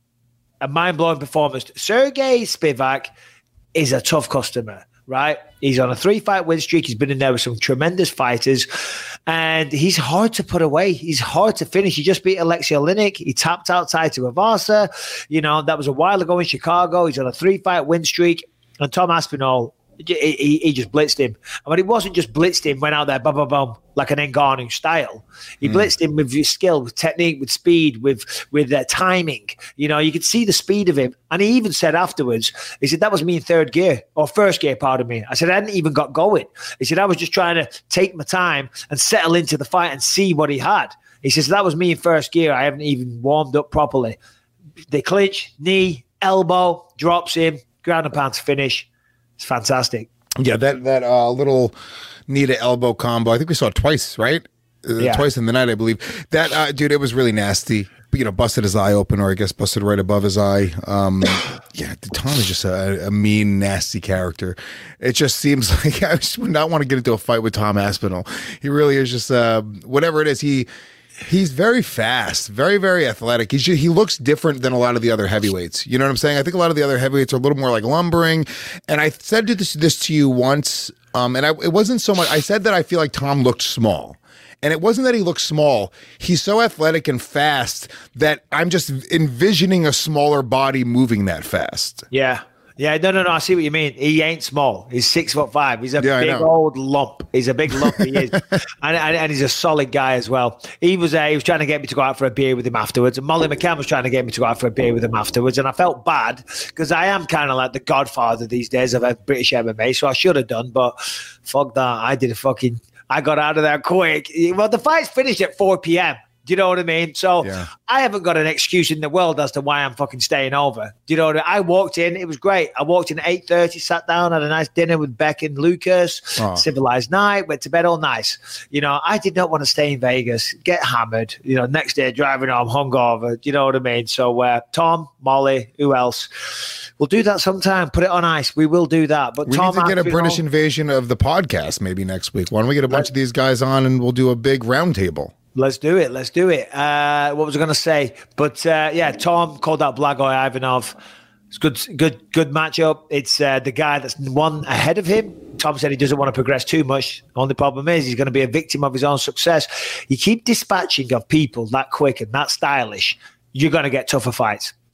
a mind-blowing performance. Sergey Spivak is a tough customer. Right? He's on a three-fight win streak. He's been in there with some tremendous fighters, and he's hard to put away. He's hard to finish. He just beat Alexei Oleinik. He tapped out Taito Avasa. You know, that was a while ago in Chicago. He's on a three-fight win streak, and Tom Aspinall, he, he, he just blitzed him. I mean, it wasn't just blitzed him, went out there, bum, bum, bum, like an Ngannou style. He mm. blitzed him with skill, with technique, with speed, with with uh, timing. You know, you could see the speed of him. And he even said afterwards, he said, that was me in third gear, or first gear, pardon me. I said, I hadn't even got going. He said, I was just trying to take my time and settle into the fight and see what he had. He says, that was me in first gear. I haven't even warmed up properly. They clinch, knee, elbow, drops him, ground and pound to finish. It's fantastic. Yeah, that that uh, little knee to elbow combo. I think we saw it twice, right? Uh, Yeah. Twice in the night, I believe. That uh, dude, it was really nasty. You know, busted his eye open, or I guess busted right above his eye. Um, yeah, Tom is just a, a mean, nasty character. It just seems like I just would not want to get into a fight with Tom Aspinall. He really is just uh, whatever it is. He. He's very fast, very, very athletic. He's just, he looks different than a lot of the other heavyweights. You know what I'm saying? I think a lot of the other heavyweights are a little more like lumbering. And I said this, this to you once, um, and I, it wasn't so much. I said that I feel like Tom looked small. And it wasn't that he looked small. He's so athletic and fast that I'm just envisioning a smaller body moving that fast. Yeah. Yeah, no, no, no. I see what you mean. He ain't small. He's six foot five. He's a Yeah, I big know. old lump. He's a big lump. He is, and, and and he's a solid guy as well. He was uh, he was trying to get me to go out for a beer with him afterwards, and Molly McCann was trying to get me to go out for a beer with him afterwards. And I felt bad because I am kind of like the godfather these days of uh, British M M A, so I should have done. But fuck that, I did a fucking. I got out of there quick. Well, the fight's finished at four p.m. Do you know what I mean? So Yeah. I haven't got an excuse in the world as to why I'm fucking staying over. Do you know what I mean? I walked in. It was great. I walked in at eight thirty, sat down, had a nice dinner with Beck and Lucas, Oh. civilized night, went to bed all nice. You know, I did not want to stay in Vegas, get hammered, you know, next day driving home hungover. Do you know what I mean? So uh, Tom, Molly, who else? We'll do that sometime. Put it on ice. We will do that. But We Tom need to get a Aspinall- British invasion of the podcast maybe next week. Why don't we get a bunch of these guys on and we'll do a big roundtable? Let's do it. Let's do it. Uh, what was I going to say? But uh, yeah, Tom called out Blagoy Ivanov. It's good, good, good matchup. It's uh, the guy that's one ahead of him. Tom said he doesn't want to progress too much. Only problem is he's going to be a victim of his own success. You keep dispatching of people that quick and that stylish, you're going to get tougher fights.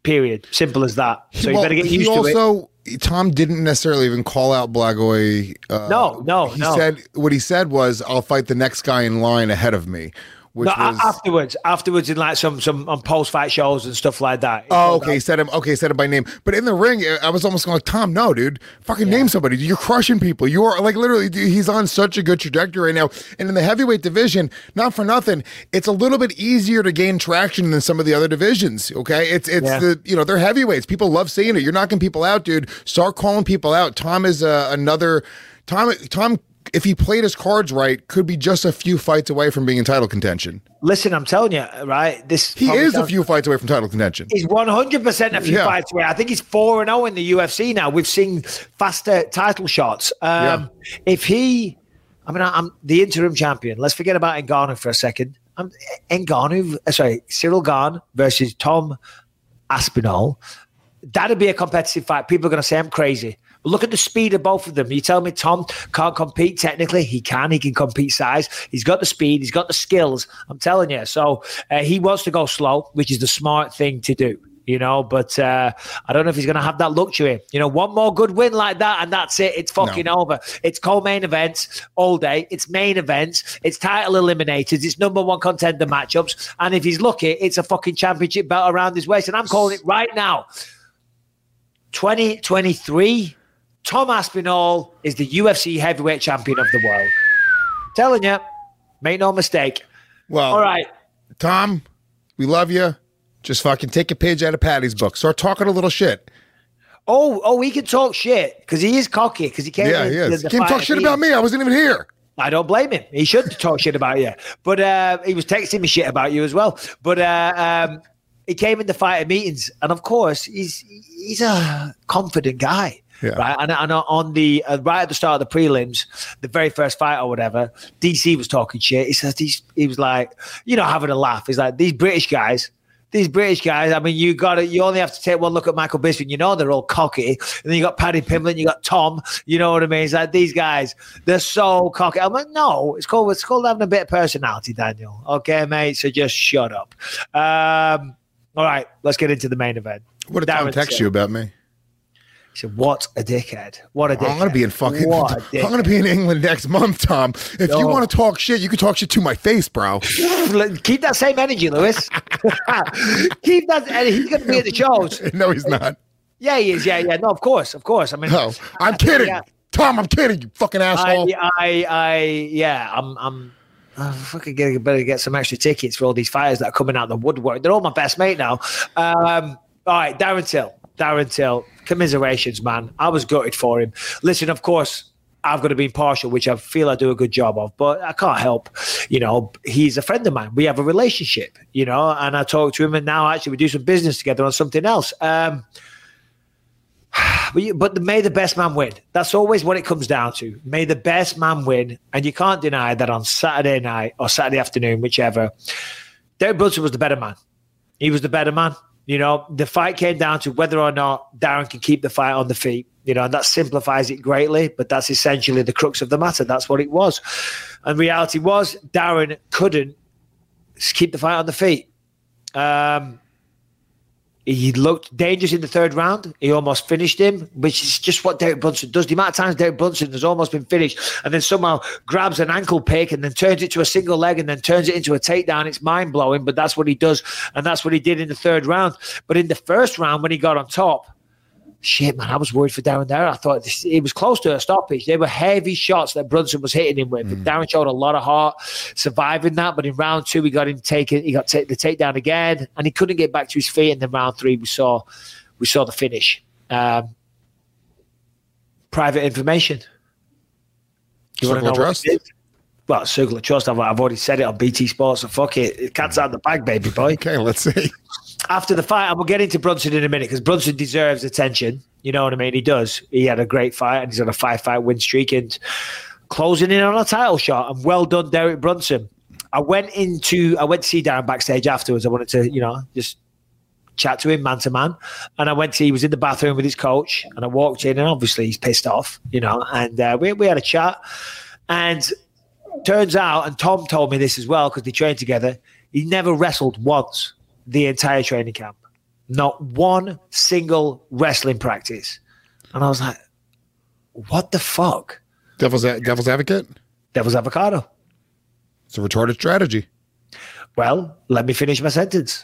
Period. Simple as that. So you well, better get he used to also, it. Tom didn't necessarily even call out Blagoy. Uh, No, no, he no. said what he said was, "I'll fight the next guy in line ahead of me." Which No, was, afterwards, afterwards in like some some on post fight shows and stuff like that. Oh, okay, said him. Okay, said him by name. But in the ring, I was almost going like, Tom, no, dude, fucking yeah. name somebody. You're crushing people. You are like literally. Dude, he's on such a good trajectory right now. And in the heavyweight division, not for nothing, it's a little bit easier to gain traction than some of the other divisions. Okay, it's it's yeah. the you know they're heavyweights. People love seeing it. You're knocking people out, dude. Start calling people out. Tom is uh, another. Tom Tom. If he played his cards right, could be just a few fights away from being in title contention. Listen, I'm telling you, right? This he is a few fights away from title contention. He's one hundred percent a few yeah. fights away. I think he's four and zero in the U F C now. We've seen faster title shots. Um, yeah. If he, I mean, I'm the interim champion. Let's forget about Ngannou for a second. I'm Ngannou, sorry, Cyril Gane versus Tom Aspinall. That'd be a competitive fight. People are going to say I'm crazy. But look at the speed of both of them. You tell me Tom can't compete technically? He can. He can compete size. He's got the speed. He's got the skills. I'm telling you. So uh, he wants to go slow, which is the smart thing to do. You know, but uh, I don't know if he's going to have that luxury. You know, one more good win like that, and that's it. It's fucking no. over. It's co-main events all day. It's main events. It's title eliminators. It's number one contender matchups. And if he's lucky, it's a fucking championship belt around his waist. And I'm calling it right now. twenty twenty-three, Tom Aspinall is the U F C heavyweight champion of the world. Telling you, make no mistake. Well, all right, Tom, we love you. Just fucking take a page out of Patty's book. Start talking a little shit. Oh, oh, he can talk shit because he is cocky because he came. Yeah, in, he is. He can't talk shit about me. I wasn't even here. I don't blame him. He should talk shit about you. But uh, he was texting me shit about you as well. But uh, um, he came in the fighter meetings, and of course, he's he's a confident guy. Yeah. Right, and, and on the uh, right at the start of the prelims, the very first fight or whatever, D C was talking shit. He says these, he was like, you know, having a laugh. He's like, these British guys, these British guys. I mean, you got to, you only have to take one look at Michael Bisping. You know they're all cocky. And then you got Paddy Pimblett, you got Tom. You know what I mean? It's like these guys, they're so cocky. I'm like, no, it's called it's called having a bit of personality, Daniel. Okay, mate. So just shut up. Um, all right, let's get into the main event. What did Tom text you about me? He said, what a dickhead. What a dickhead. I'm going to be in fucking, what I'm going to be in England next month, Tom. If no. you want to talk shit, you can talk shit to my face, bro. Keep that same energy, Lewis. Keep that energy. He's going to be at the shows. No, he's not. Yeah, he is. Yeah, yeah. No, of course. Of course. I mean, no, I'm I, kidding. Yeah. Tom, I'm kidding, you fucking asshole. I, I, I yeah, I'm, I'm, I fucking get, better get some extra tickets for all these fighters that are coming out of the woodwork. They're all my best mate now. Um, all right, Darren Till. Darren Till, commiserations, man. I was gutted for him. Listen, of course, I've got to be impartial, which I feel I do a good job of, but I can't help. You know, he's a friend of mine. We have a relationship, you know, and I talk to him, and now actually we do some business together on something else. Um, but, you, but may the best man win. That's always what it comes down to. May the best man win, and you can't deny that on Saturday night or Saturday afternoon, whichever, Derek Brunson was the better man. He was the better man. You know, the fight came down to whether or not Darren can keep the fight on the feet. You know, and that simplifies it greatly, but that's essentially the crux of the matter. That's what it was. And reality was Darren couldn't keep the fight on the feet. Um, he looked dangerous in the third round. He almost finished him, which is just what Derek Brunson does. The amount of times Derek Brunson has almost been finished and then somehow grabs an ankle pick and then turns it to a single leg and then turns it into a takedown. It's mind-blowing, but that's what he does, and that's what he did in the third round. But in the first round, when he got on top, shit, man, I was worried for Darren there. I thought this, it was close to a stoppage. They were heavy shots that Brunson was hitting him with. Mm. Darren showed a lot of heart surviving that, but in round two, he got him taken. He got t- the takedown again, and he couldn't get back to his feet. And then round three, we saw we saw the finish. Um, private information. You want to know what it is? Well, circle of trust. I've, I've already said it on B T Sports, so fuck it. Cat's out of the bag, baby boy. Okay, let's see. After the fight, and we'll get into Brunson in a minute because Brunson deserves attention. You know what I mean? He does. He had a great fight, and he's on a five-fight win streak and closing in on a title shot. And well done, Derek Brunson. I went into, I went to see Darren backstage afterwards. I wanted to, you know, just chat to him man to man. And I went to, he was in the bathroom with his coach, and I walked in, and obviously he's pissed off, you know. And uh, we we had a chat, and turns out, and Tom told me this as well because they trained together. He never wrestled once the entire training camp. Not one single wrestling practice. And I was like, what the fuck? Devil's, devil's advocate? Devil's avocado. It's a retarded strategy. Well, let me finish my sentence.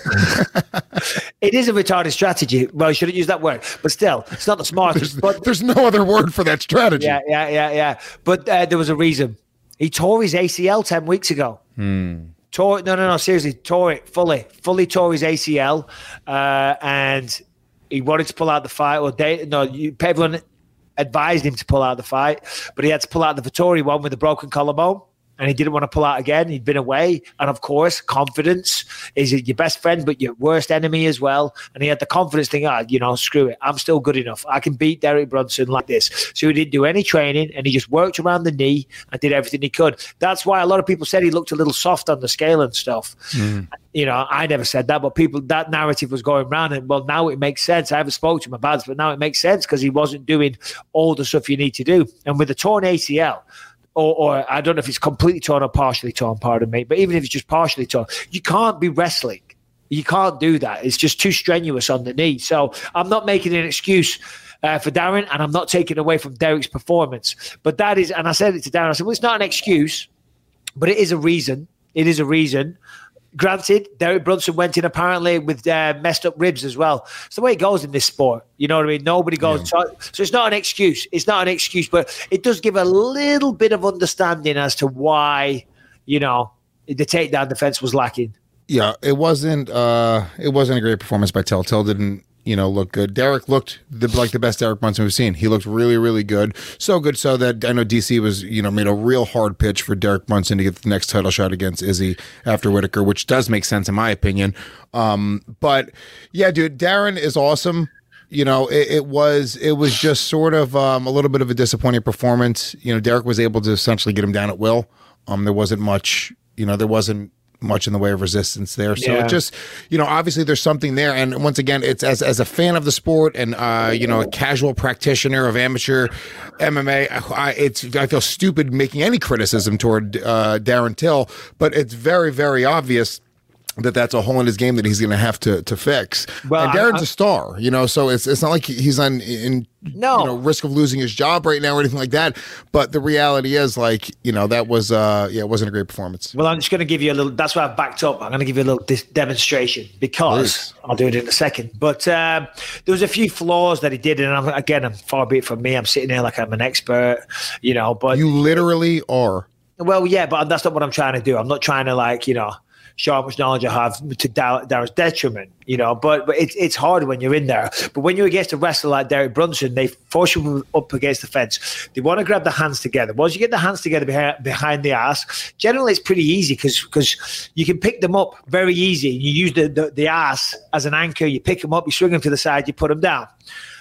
It is a retarded strategy. Well, I shouldn't use that word, but still, it's not the smartest. There's, but there's no other word for that strategy. Yeah, yeah, yeah, yeah. But uh, there was a reason. He tore his A C L ten weeks ago. Hmm. Tore no, no, no. Seriously, tore it fully, fully tore his A C L, uh, and he wanted to pull out the fight. Well, they, no, you, everyone advised him to pull out the fight, but he had to pull out the Vettori one with a broken collarbone. And he didn't want to pull out again. He'd been away. And of course, confidence is your best friend, but your worst enemy as well. And he had the confidence thing, ah, you know, screw it. I'm still good enough. I can beat Derek Brunson like this. So he didn't do any training and he just worked around the knee and did everything he could. That's why a lot of people said he looked a little soft on the scale and stuff. Mm. You know, I never said that, but people, that narrative was going around. And well, now it makes sense. I haven't spoken to him about it, but now it makes sense because he wasn't doing all the stuff you need to do. And with a torn A C L, Or, or I don't know if it's completely torn or partially torn, pardon me, but even if it's just partially torn, you can't be wrestling. You can't do that. It's just too strenuous on the knee. So I'm not making an excuse uh, for Darren, and I'm not taking away from Derek's performance. But that is, and I said it to Darren, I said, well, it's not an excuse, but it is a reason. It is a reason. Granted, Derek Brunson went in apparently with uh, messed up ribs as well. It's the way it goes in this sport. You know what I mean? Nobody goes. Yeah. So, so it's not an excuse. It's not an excuse, but it does give a little bit of understanding as to why, you know, the takedown defense was lacking. Yeah, it wasn't. Uh, it wasn't a great performance by Tell. Tell didn't, you know, look good. Derek looked the, like the best Derek Brunson we've seen. He looked really, really good. So good so that I know D C was, you know, made a real hard pitch for Derek Brunson to get the next title shot against Izzy after Whitaker, which does make sense in my opinion. Um, but yeah, dude, Darren is awesome. You know, it, it was it was just sort of um, a little bit of a disappointing performance. You know, Derek was able to essentially get him down at will. Um, there wasn't much, you know, there wasn't much in the way of resistance there. So yeah. it just, you know, obviously there's something there. And once again, it's as, as a fan of the sport and, uh, you know, a casual practitioner of amateur M M A, I, it's, I feel stupid making any criticism toward uh, Darren Till, but it's very, very obvious that that's a hole in his game that he's going to have to to fix. Well, and Darren's I, I, a star, you know, so it's it's not like he's on in no you know, risk of losing his job right now or anything like that. But the reality is, like, you know, that was uh yeah, it wasn't a great performance. Well, I'm just going to give you a little. That's why I've backed up. I'm going to give you a little dis- demonstration because Please. I'll do it in a second. But um, there was a few flaws that he did, and I'm, again, I'm far be it from me. I'm sitting there like I'm an expert, you know. But you literally are. Well, yeah, but that's not what I'm trying to do. I'm not trying to, like, you know, show how much knowledge I have to Darren's detriment, you know, but, but it's it's hard when you're in there. But when you're against a wrestler like Derek Brunson, they force you up against the fence. They want to grab the hands together. Once you get the hands together behind, behind the ass, generally it's pretty easy because because you can pick them up very easy. You use the, the, the ass as an anchor. You pick them up, you swing them to the side, you put them down.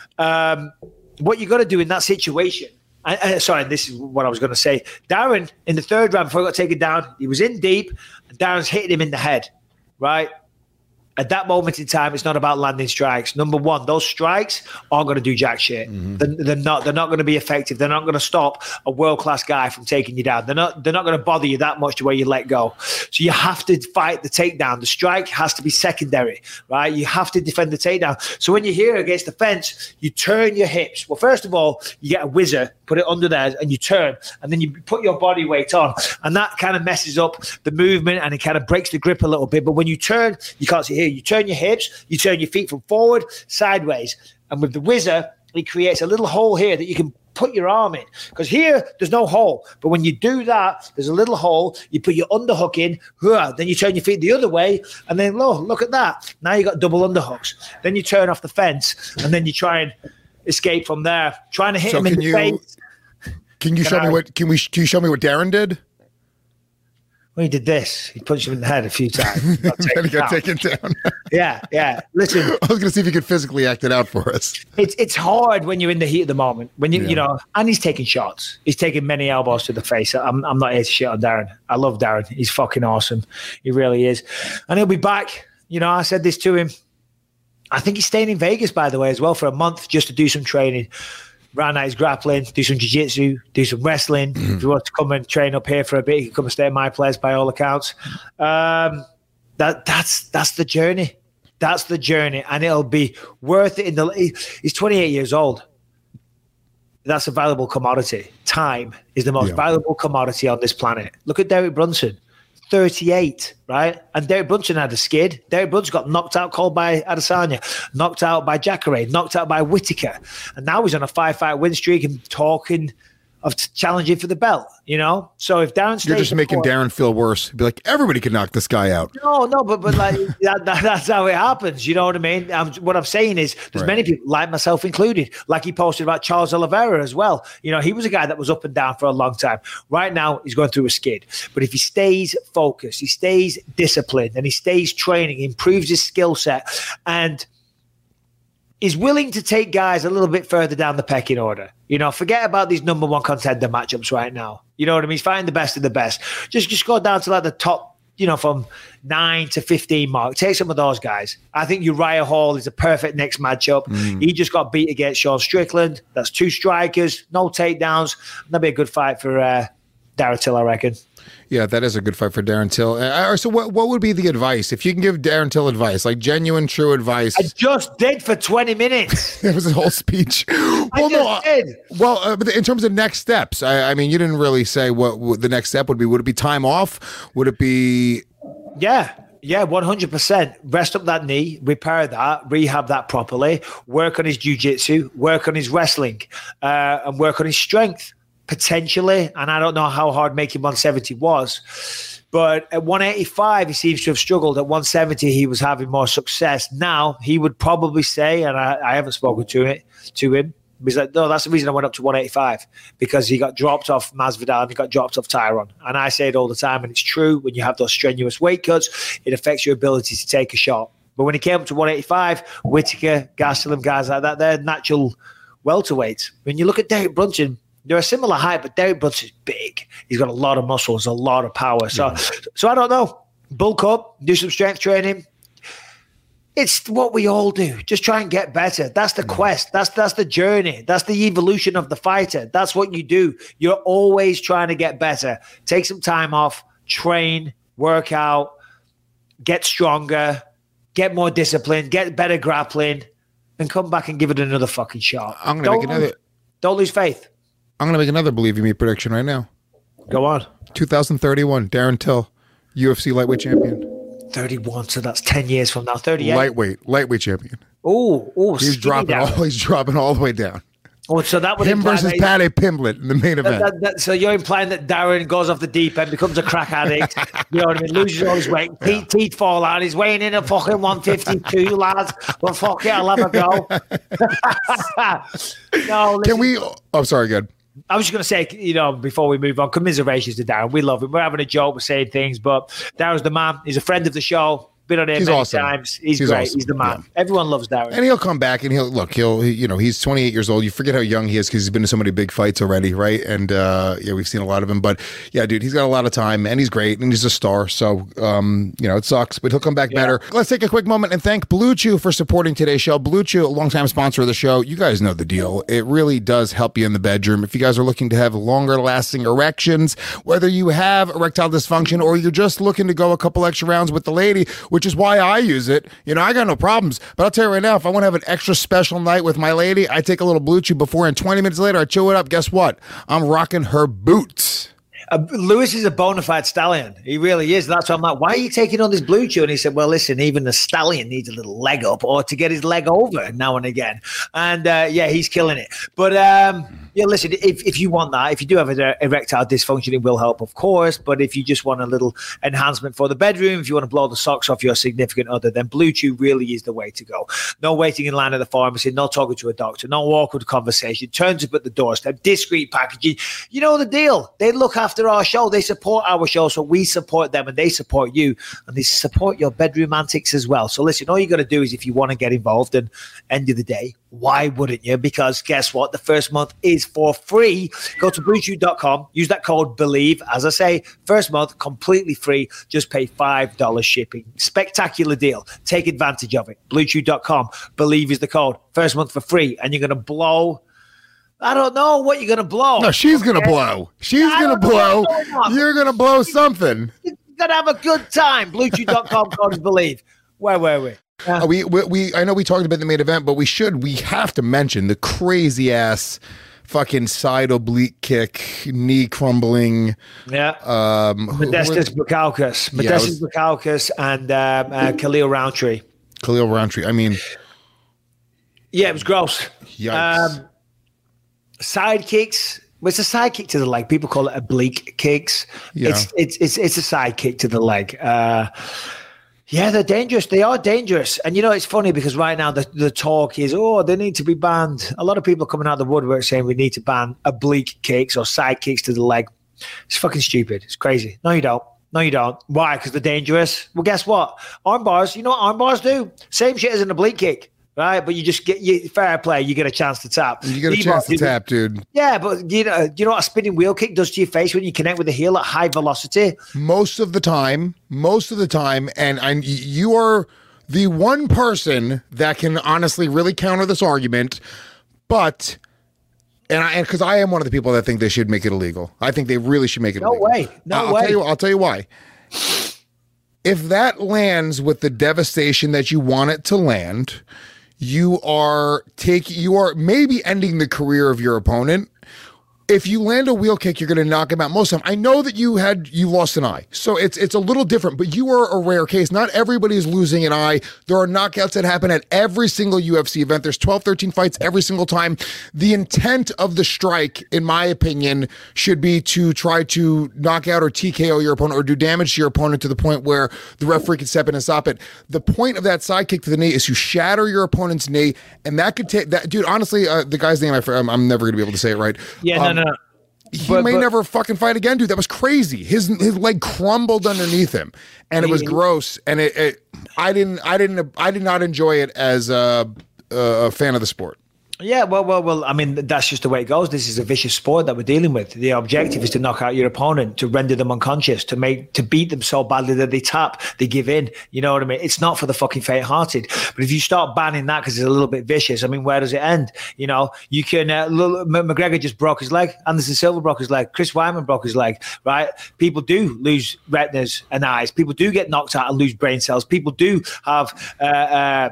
Um, what you got to do in that situation, I, I, sorry, this is what I was going to say. Darren, in the third round, before he got taken down, he was in deep, and Darren's hitting him in the head, right? At that moment in time, it's not about landing strikes. Number one, those strikes aren't going to do jack shit. Mm-hmm. They're, they're not. They're not going to be effective. They're not going to stop a world class guy from taking you down. They're not. They're not going to bother you that much to where you let go. So you have to fight the takedown. The strike has to be secondary, right? You have to defend the takedown. So when you're here against the fence, you turn your hips. Well, first of all, you get a whizzer, put it under there, and you turn, and then you put your body weight on, and that kind of messes up the movement, and it kind of breaks the grip a little bit. But when you turn, you can't see here. You turn your hips, you turn your feet from forward, sideways. And with the whizzer, it creates a little hole here that you can put your arm in. Because here, there's no hole. But when you do that, there's a little hole. You put your underhook in, then you turn your feet the other way, and then, oh, look at that. Now you got double underhooks. Then you turn off the fence, and then you try and escape from there. Trying to hit so him in the you, face. Can you can show I, me what? Can we? Can you show me what Darren did? Well, he did this. He punched him in the head a few times. And he got taken down. yeah, yeah. Listen, I was going to see if you could physically act it out for us. It's it's hard when you're in the heat of the moment. When you yeah. you know, and he's taking shots. He's taking many elbows to the face. I'm I'm not here to shit on Darren. I love Darren. He's fucking awesome. He really is, and he'll be back. You know, I said this to him. I think he's staying in Vegas, by the way, as well, for a month just to do some training. Round out his grappling, do some jiu-jitsu, do some wrestling. Mm. If you want to come and train up here for a bit, you can come and stay at my place by all accounts. Um, that that's that's the journey. That's the journey, and it'll be worth it. In the he's twenty-eight years old. That's a valuable commodity. Time is the most yeah. valuable commodity on this planet. Look at Derek Brunson, thirty-eight, right? And Derek Brunson had a skid. Derek Brunson got knocked out cold by Adesanya, knocked out by Jacare, knocked out by Whittaker, and now he's on a five-fight win streak and talking of t- challenging for the belt, you know? So if Darren stays... You're just making court, Darren feel worse. Be like, everybody can knock this guy out. No, no, but but like that, that, that's how it happens, you know what I mean? Um, what I'm saying is there's right. many people, like myself included, like he posted about Charles Oliveira as well. You know, he was a guy that was up and down for a long time. Right now, he's going through a skid. But if he stays focused, he stays disciplined, and he stays training, he improves his skill set, and is willing to take guys a little bit further down the pecking order. You know, forget about these number one contender matchups right now. You know what I mean? He's fighting the best of the best. Just, just go down to like the top, you know, from nine to fifteen mark. Take some of those guys. I think Uriah Hall is a perfect next matchup. Mm. He just got beat against Sean Strickland. That's two strikers, no takedowns. That'll be a good fight for uh, Darren Till, I reckon. Yeah, that is a good fight for Darren Till. Uh, so what what would be the advice? If you can give Darren Till advice, like genuine, true advice. I just did for twenty minutes. It was a whole speech. Well, I just no, did. Well, uh, but in terms of next steps, I, I mean, you didn't really say what, what the next step would be. Would it be time off? Would it be... Yeah. Yeah, one hundred percent. Rest up that knee, repair that, rehab that properly, work on his jiu-jitsu, work on his wrestling, uh, and work on his strength. Potentially, and I don't know how hard making one seventy was, but at one eighty-five, he seems to have struggled. At one seventy, he was having more success. Now, he would probably say, and I, I haven't spoken to it to him, he's like, no, that's the reason I went up to one eighty-five, because he got dropped off Masvidal and he got dropped off Tyron. And I say it all the time, and it's true. When you have those strenuous weight cuts, it affects your ability to take a shot. But when he came up to one eighty-five, Whittaker, Gastelum, guys like that, they're natural welterweights. When you look at Derek Brunson, they're a similar height, but Derek Brunson's big. He's got a lot of muscles, a lot of power. So, yeah. so I don't know. Bulk up, do some strength training. It's what we all do. Just try and get better. That's the quest. That's that's the journey. That's the evolution of the fighter. That's what you do. You're always trying to get better. Take some time off, train, work out, get stronger, get more disciplined, get better grappling, and come back and give it another fucking shot. I'm gonna make another. Don't lose faith. I'm going to make another Believe You Me prediction right now. Go on. two thousand thirty-one, Darren Till, U F C lightweight champion. thirty-one, so that's ten years from now. thirty-eight. Lightweight, lightweight champion. Oh, oh, he's dropping all. He's dropping all the way down. Oh, so that would him versus Paddy Pimblett in the main event. That, that, that, so you're implying that Darren goes off the deep end, becomes a crack addict. You know what I mean? Loses all his weight, yeah. teeth, teeth fall out. He's weighing in at fucking one fifty-two, lads. Well, fuck it, I'll have a go. No, listen. Can we? Oh, sorry, good. I was just going to say, you know, before we move on, commiserations to Darren. We love him. We're having a joke. We're saying things, but Darren's the man. He's a friend of the show. Been on here he's many awesome. times. He's, he's great. Awesome. He's the man. Yeah. Everyone loves Darren. And he'll come back and he'll look, he'll, he, you know, he's twenty-eight years old. You forget how young he is because he's been to so many big fights already, right? And uh, yeah, we've seen a lot of him. But yeah, dude, he's got a lot of time and he's great and he's a star. So, um, you know, it sucks, but he'll come back yeah. better. Let's take a quick moment and thank Blue Chew for supporting today's show. Blue Chew, a longtime sponsor of the show. You guys know the deal. It really does help you in the bedroom. If you guys are looking to have longer lasting erections, whether you have erectile dysfunction or you're just looking to go a couple extra rounds with the lady, which is why I use it. You know, I got no problems, but I'll tell you right now, if I want to have an extra special night with my lady, I take a little Blue Chew before and twenty minutes later, I chew it up. Guess what? I'm rocking her boots. Uh, Lewis is a bona fide stallion. He really is. That's why I'm like, why are you taking on this Blue Chew? And he said, well, listen, even the stallion needs a little leg up or to get his leg over now and again. And uh, yeah, he's killing it. But um, yeah, listen, if, if you want that, if you do have an erectile dysfunction, it will help, of course. But if you just want a little enhancement for the bedroom, if you want to blow the socks off your significant other, then Blue Chew really is the way to go. No waiting in line at the pharmacy, no talking to a doctor, no awkward conversation, turns up at the doorstep, discreet packaging. You know the deal. They look after our show. They support our show, so we support them and they support you, and they support your bedroom antics as well. So listen, all you got to do is if you want to get involved, and end of the day, why wouldn't you? Because guess what? The first month is for free. Go to blue chew dot com, use that code BELIEVE. As I say, first month completely free. Just pay five dollars shipping. Spectacular deal. Take advantage of it. blue chew dot com, BELIEVE is the code. First month for free, and you're going to blow. I don't know what you're going to blow. No, she's okay? going to blow. She's going to blow. You're going to blow something. You're going to have a good time. blue chew dot com, code is BELIEVE. Where were we? Uh, we, we we I know we talked about the main event, but we should we have to mention the crazy ass fucking side oblique kick, knee crumbling. Yeah. Um, Modestus Bukauskas. Modestus yeah, Bukauskas and um, uh, Khalil Roundtree. Khalil Roundtree. I mean, yeah, it was gross. Yikes. Um, side kicks. Well, it's a side kick to the leg. People call it oblique kicks. Yeah. It's it's it's it's a side kick to the leg. Uh, yeah, they're dangerous. They are dangerous. And you know, it's funny because right now the, the talk is, oh, they need to be banned. A lot of people are coming out of the woodwork saying we need to ban oblique kicks or side kicks to the leg. It's fucking stupid. It's crazy. No, you don't. No, you don't. Why? Because they're dangerous. Well, guess what? Arm bars. You know what arm bars do? Same shit as an oblique kick. Right, but you just get you fair play. You get a chance to tap. You get a chance to tap, dude. Yeah, but you know, you know what a spinning wheel kick does to your face when you connect with the heel at high velocity. Most of the time, most of the time, and I, you are the one person that can honestly really counter this argument. But, and I, because I am one of the people that think they should make it illegal. I think they really should make it no illegal. way, no I'll way. Tell you, I'll tell you why. If that lands with the devastation that you want it to land, you are taking, you are maybe ending the career of your opponent. If you land a wheel kick, you're going to knock him out most of the time. I know that you had, you lost an eye. So it's it's a little different, but you are a rare case. Not everybody is losing an eye. There are knockouts that happen at every single U F C event. There's twelve, thirteen fights every single time. The intent of the strike, in my opinion, should be to try to knock out or T K O your opponent or do damage to your opponent to the point where the referee can step in and stop it. The point of that side kick to the knee is to shatter your opponent's knee. And that could take that, dude, honestly, uh, the guy's name, I, I'm, I'm never going to be able to say it right. Yeah, um, no, no, no. He But- may but- never fucking fight again, dude. That was crazy. His his leg crumbled underneath him, and it was gross. And it, it I didn't, I didn't, I did not enjoy it as a, a fan of the sport. Yeah, well, well, well. I mean, that's just the way it goes. This is a vicious sport that we're dealing with. The objective is to knock out your opponent, to render them unconscious, to make, to beat them so badly that they tap, they give in. You know what I mean? It's not for the fucking faint-hearted. But if you start banning that because it's a little bit vicious, I mean, where does it end? You know, you can. Uh, McGregor just broke his leg. Anderson Silva broke his leg. Chris Weidman broke his leg. Right? People do lose retinas and eyes. People do get knocked out and lose brain cells. People do have. Uh, uh,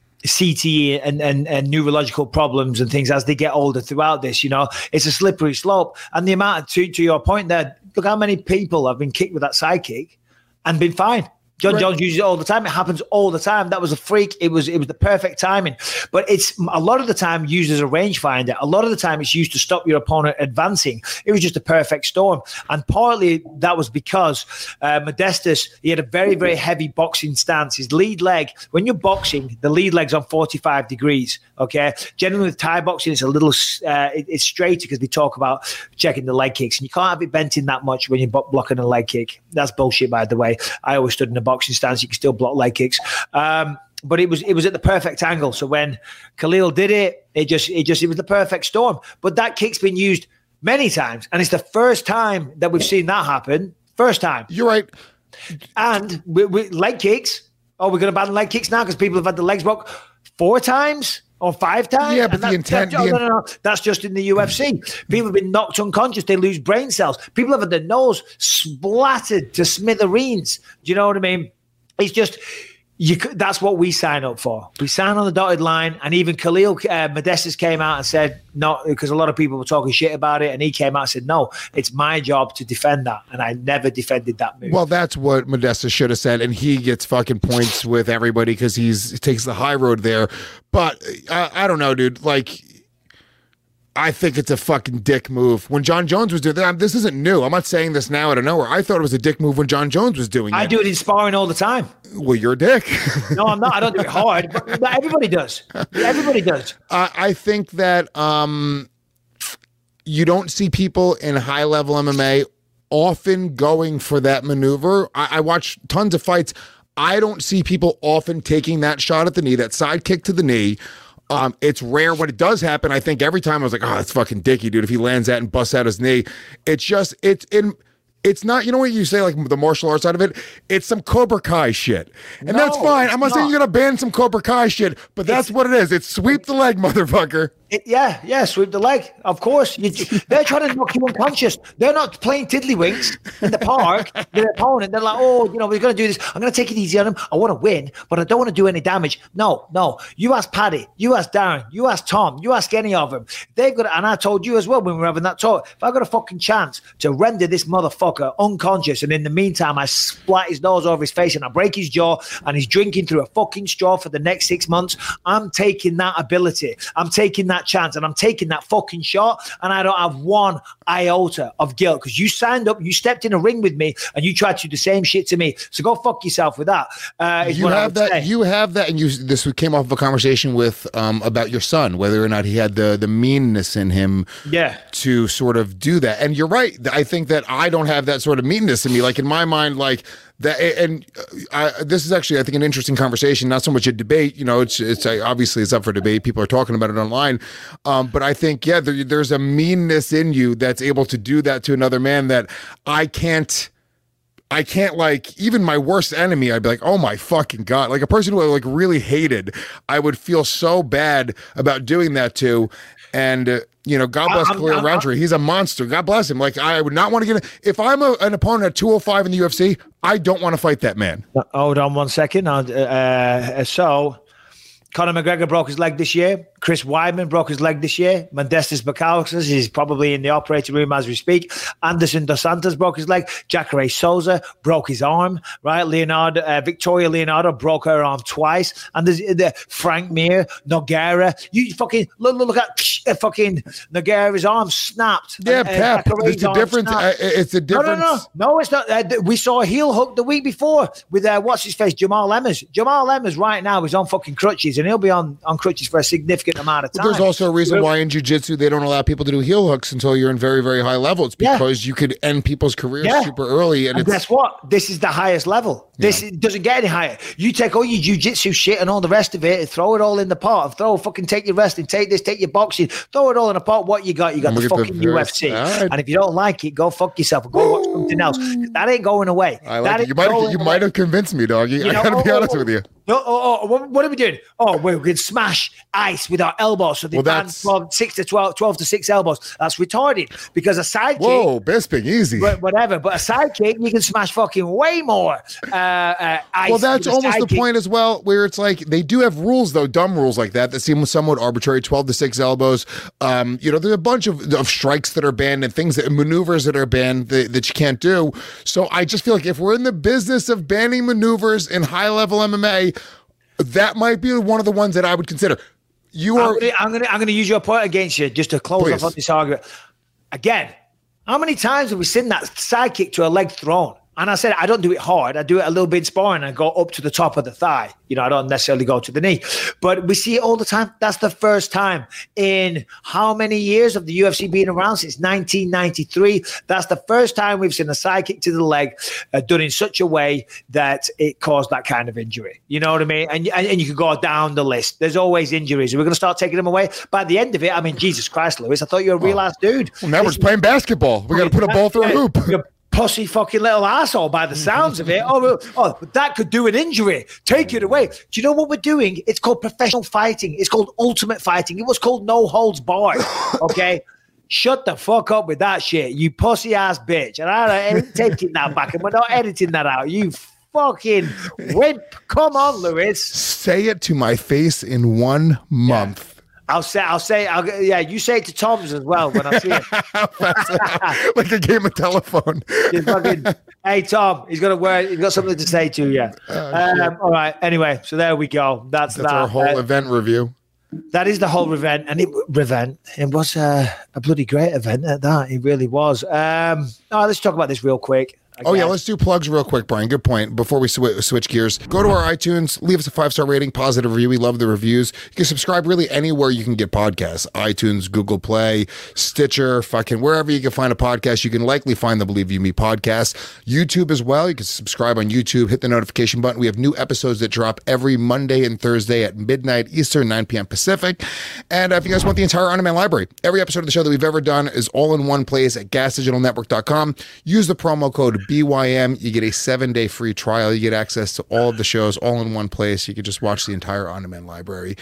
C T E and, and, and neurological problems and things as they get older throughout this, you know, it's a slippery slope. And the amount of, to, to your point there, look how many people have been kicked with that side kick and been fine. John Right. Jones uses it all the time. It happens all the time. That was a freak. It was it was the perfect timing. But it's a lot of the time used as a rangefinder. A lot of the time it's used to stop your opponent advancing. It was just a perfect storm. And partly that was because uh, Modestus, he had a very, very heavy boxing stance. His lead leg, when you're boxing, the lead leg's on forty-five degrees, okay? Generally with Thai boxing, it's a little, uh, it, it's straighter because they talk about checking the leg kicks. And you can't have it bent in that much when you're bo- blocking a leg kick. That's bullshit, by the way. I always stood in a boxing stance. You can still block leg kicks. Um, but it was it was at the perfect angle. So when Khalil did it, it just it just it was the perfect storm. But that kick's been used many times, and it's the first time that we've seen that happen. First time. You're right. And we, we, leg kicks. Oh, we're going to ban leg kicks now because people have had the legs broke four times or five times. Yeah, but And the that- intent- that- oh, the no, no, no. That's just in the U F C. People have been knocked unconscious. They lose brain cells. People have had their nose splattered to smithereens. Do you know what I mean? It's just, you. c- that's what we sign up for. We sign on the dotted line, and even Khalil uh, Modestus came out and said, no, because a lot of people were talking shit about it, and he came out and said, no, it's my job to defend that, and I never defended that move. Well, that's what Modesta should have said, and he gets fucking points with everybody because he's he takes the high road there. But uh, I don't know, dude. Like, I think it's a fucking dick move. When John Jones was doing that, this isn't new. I'm not saying this now out of nowhere. I thought it was a dick move when John Jones was doing it. I do it in sparring all the time. Well, you're a dick. No, I'm not. I don't do it hard, but, but everybody does. Everybody does. I, I think that um, you don't see people in high level M M A often going for that maneuver. I, I watch tons of fights. I don't see people often taking that shot at the knee, that side kick to the knee. Um, it's rare when it does happen. I think every time I was like, oh, it's fucking dicky, dude. If he lands that and busts out his knee, it's just, it's in. It's not, you know what you say, like the martial arts side of it? It's some Cobra Kai shit. And No, that's fine. I'm not it's saying not. you're going to ban some Cobra Kai shit, but that's what it is. It's sweep the leg, motherfucker. It, yeah, yeah, sweep the leg. Of course. You, they're trying to knock you unconscious. They're not playing tiddlywinks in the park. Their opponent, they're like, oh, you know, we're going to do this. I'm going to take it easy on him. I want to win, but I don't want to do any damage. No, no. You ask Paddy. You ask Darren. You ask Tom. You ask any of them. They've got, and I told you as well when we were having that talk, if I got a fucking chance to render this motherfucker unconscious, and in the meantime, I splat his nose over his face and I break his jaw and he's drinking through a fucking straw for the next six months, I'm taking that ability. I'm taking that chance and I'm taking that fucking shot, and I don't have one iota of guilt because you signed up, you stepped in a ring with me, and you tried to do the same shit to me. So go fuck yourself with that. Uh, you have that. Say. You have that, and you. This came off of a conversation with um, about your son, whether or not he had the the meanness in him, yeah, to sort of do that. And you're right. I think that I don't have that sort of meanness in me. Like in my mind, like. That, and I, this is actually, I think, an interesting conversation. Not so much a debate, you know. It's it's obviously it's up for debate. People are talking about it online, um, but I think yeah, there, there's a meanness in you that's able to do that to another man that I can't. I can't, like, even my worst enemy, I'd be like, oh my fucking God. Like a person who I like really hated, I would feel so bad about doing that to. And, uh, you know, God bless Khalil Rountree. He's a monster. God bless him. Like, I would not want to get, if I'm a, an opponent at two oh five in the U F C, I don't want to fight that man. Hold on one second. Uh, uh, so, Conor McGregor broke his leg this year. Chris Weidman broke his leg this year. Modestas Bukauskas is probably in the operating room as we speak. Anderson Dos Santos broke his leg. Jacare Souza broke his arm, right? Leonardo, uh, Victoria Leonardo broke her arm twice. And there's the Frank Mir, Nogueira. You fucking look, look at uh, fucking Nogueira's arm snapped. Yeah, and, uh, Pep. It's a difference. Uh, it's a difference. No, no, no. No, it's not. Uh, we saw a heel hook the week before with uh, what's his face, Jamal Emmers. Jamal Emmers right now is on fucking crutches, and he'll be on, on crutches for a significant amount of time. There's also a reason why in jiu-jitsu they don't allow people to do heel hooks until you're in very, very high level. It's because yeah. you could end people's careers yeah. super early. And, and it's, guess what? This is the highest level. This yeah. doesn't get any higher. You take all your jiu-jitsu shit and all the rest of it and throw it all in the pot. Throw fucking take your wrestling, take this, take your boxing, throw it all in a pot. What you got? You got the fucking the U F C. Right. And if you don't like it, go fuck yourself and go watch something else. That ain't going away. I like that it. You might have, you might have convinced me, doggy. You I know, gotta oh, be honest oh, with you. No, oh, oh, what, what are we doing? Oh, we're going to smash ice with our elbows. So they well, ban from six to twelve, twelve to six elbows. That's retarded because a sidekick. Whoa, Bisping, easy. Whatever. But a sidekick, you can smash fucking way more uh, uh, ice. Well, that's almost the point as well, where it's like they do have rules, though, dumb rules like that, that seem somewhat arbitrary. twelve to six elbows. Um, you know, there's a bunch of, of strikes that are banned and things that maneuvers that are banned that, that you can't do. So I just feel like if we're in the business of banning maneuvers in high level M M A, that might be one of the ones that I would consider. You are. I'm going to I'm going to use your point against you just to close Please. off on this argument. Again, how many times have we seen that sidekick to a leg thrown? And I said, I don't do it hard. I do it a little bit sparring. I go up to the top of the thigh. You know, I don't necessarily go to the knee. But we see it all the time. That's the first time in how many years of the U F C being around? Since nineteen ninety-three. That's the first time we've seen a side kick to the leg uh, done in such a way that it caused that kind of injury. You know what I mean? And, and, and you can go down the list. There's always injuries. We're going to start taking them away. By the end of it, I mean, Jesus Christ, Lewis, I thought you were a real ass dude. Well, now we're just playing basketball. We got to put a ball through a hoop. Pussy fucking little asshole by the sounds of it. Oh, oh, that could do an injury. Take it away. Do you know what we're doing? It's called professional fighting. It's called ultimate fighting. It was called no holds barred. Okay? Shut the fuck up with that shit, you pussy ass bitch. And I ain't taking that back, and we're not editing that out. You fucking wimp. Come on, Lewis. Say it to my face in one month. Yeah. I'll say, I'll say, I'll, yeah, you say it to Tom's as well when I see it. Like a game of telephone. Fucking, hey, Tom, he's got a word, he's got something to say to you. Oh, um, all right, anyway, so there we go. That's, That's that. our whole uh, event review. That is the whole event, and it event. It was uh, a bloody great event at that. It really was. Um, all right, let's talk about this real quick. Okay. Oh, yeah, let's do plugs real quick, Brian. Good point. Before we sw- switch gears, go to our iTunes, leave us a five-star rating, positive review. We love the reviews. You can subscribe really anywhere you can get podcasts. iTunes, Google Play, Stitcher, fucking wherever you can find a podcast. You can likely find the Believe You Me podcast. YouTube as well. You can subscribe on YouTube, hit the notification button. We have new episodes that drop every Monday and Thursday at midnight Eastern, nine p.m. Pacific. And uh, if you guys want the entire On Demand library, every episode of the show that we've ever done is all in one place at gas digital network dot com. Use the promo code B Y M. You get a seven-day free trial. You get access to all of the shows all in one place. You can just watch the entire On Demand library.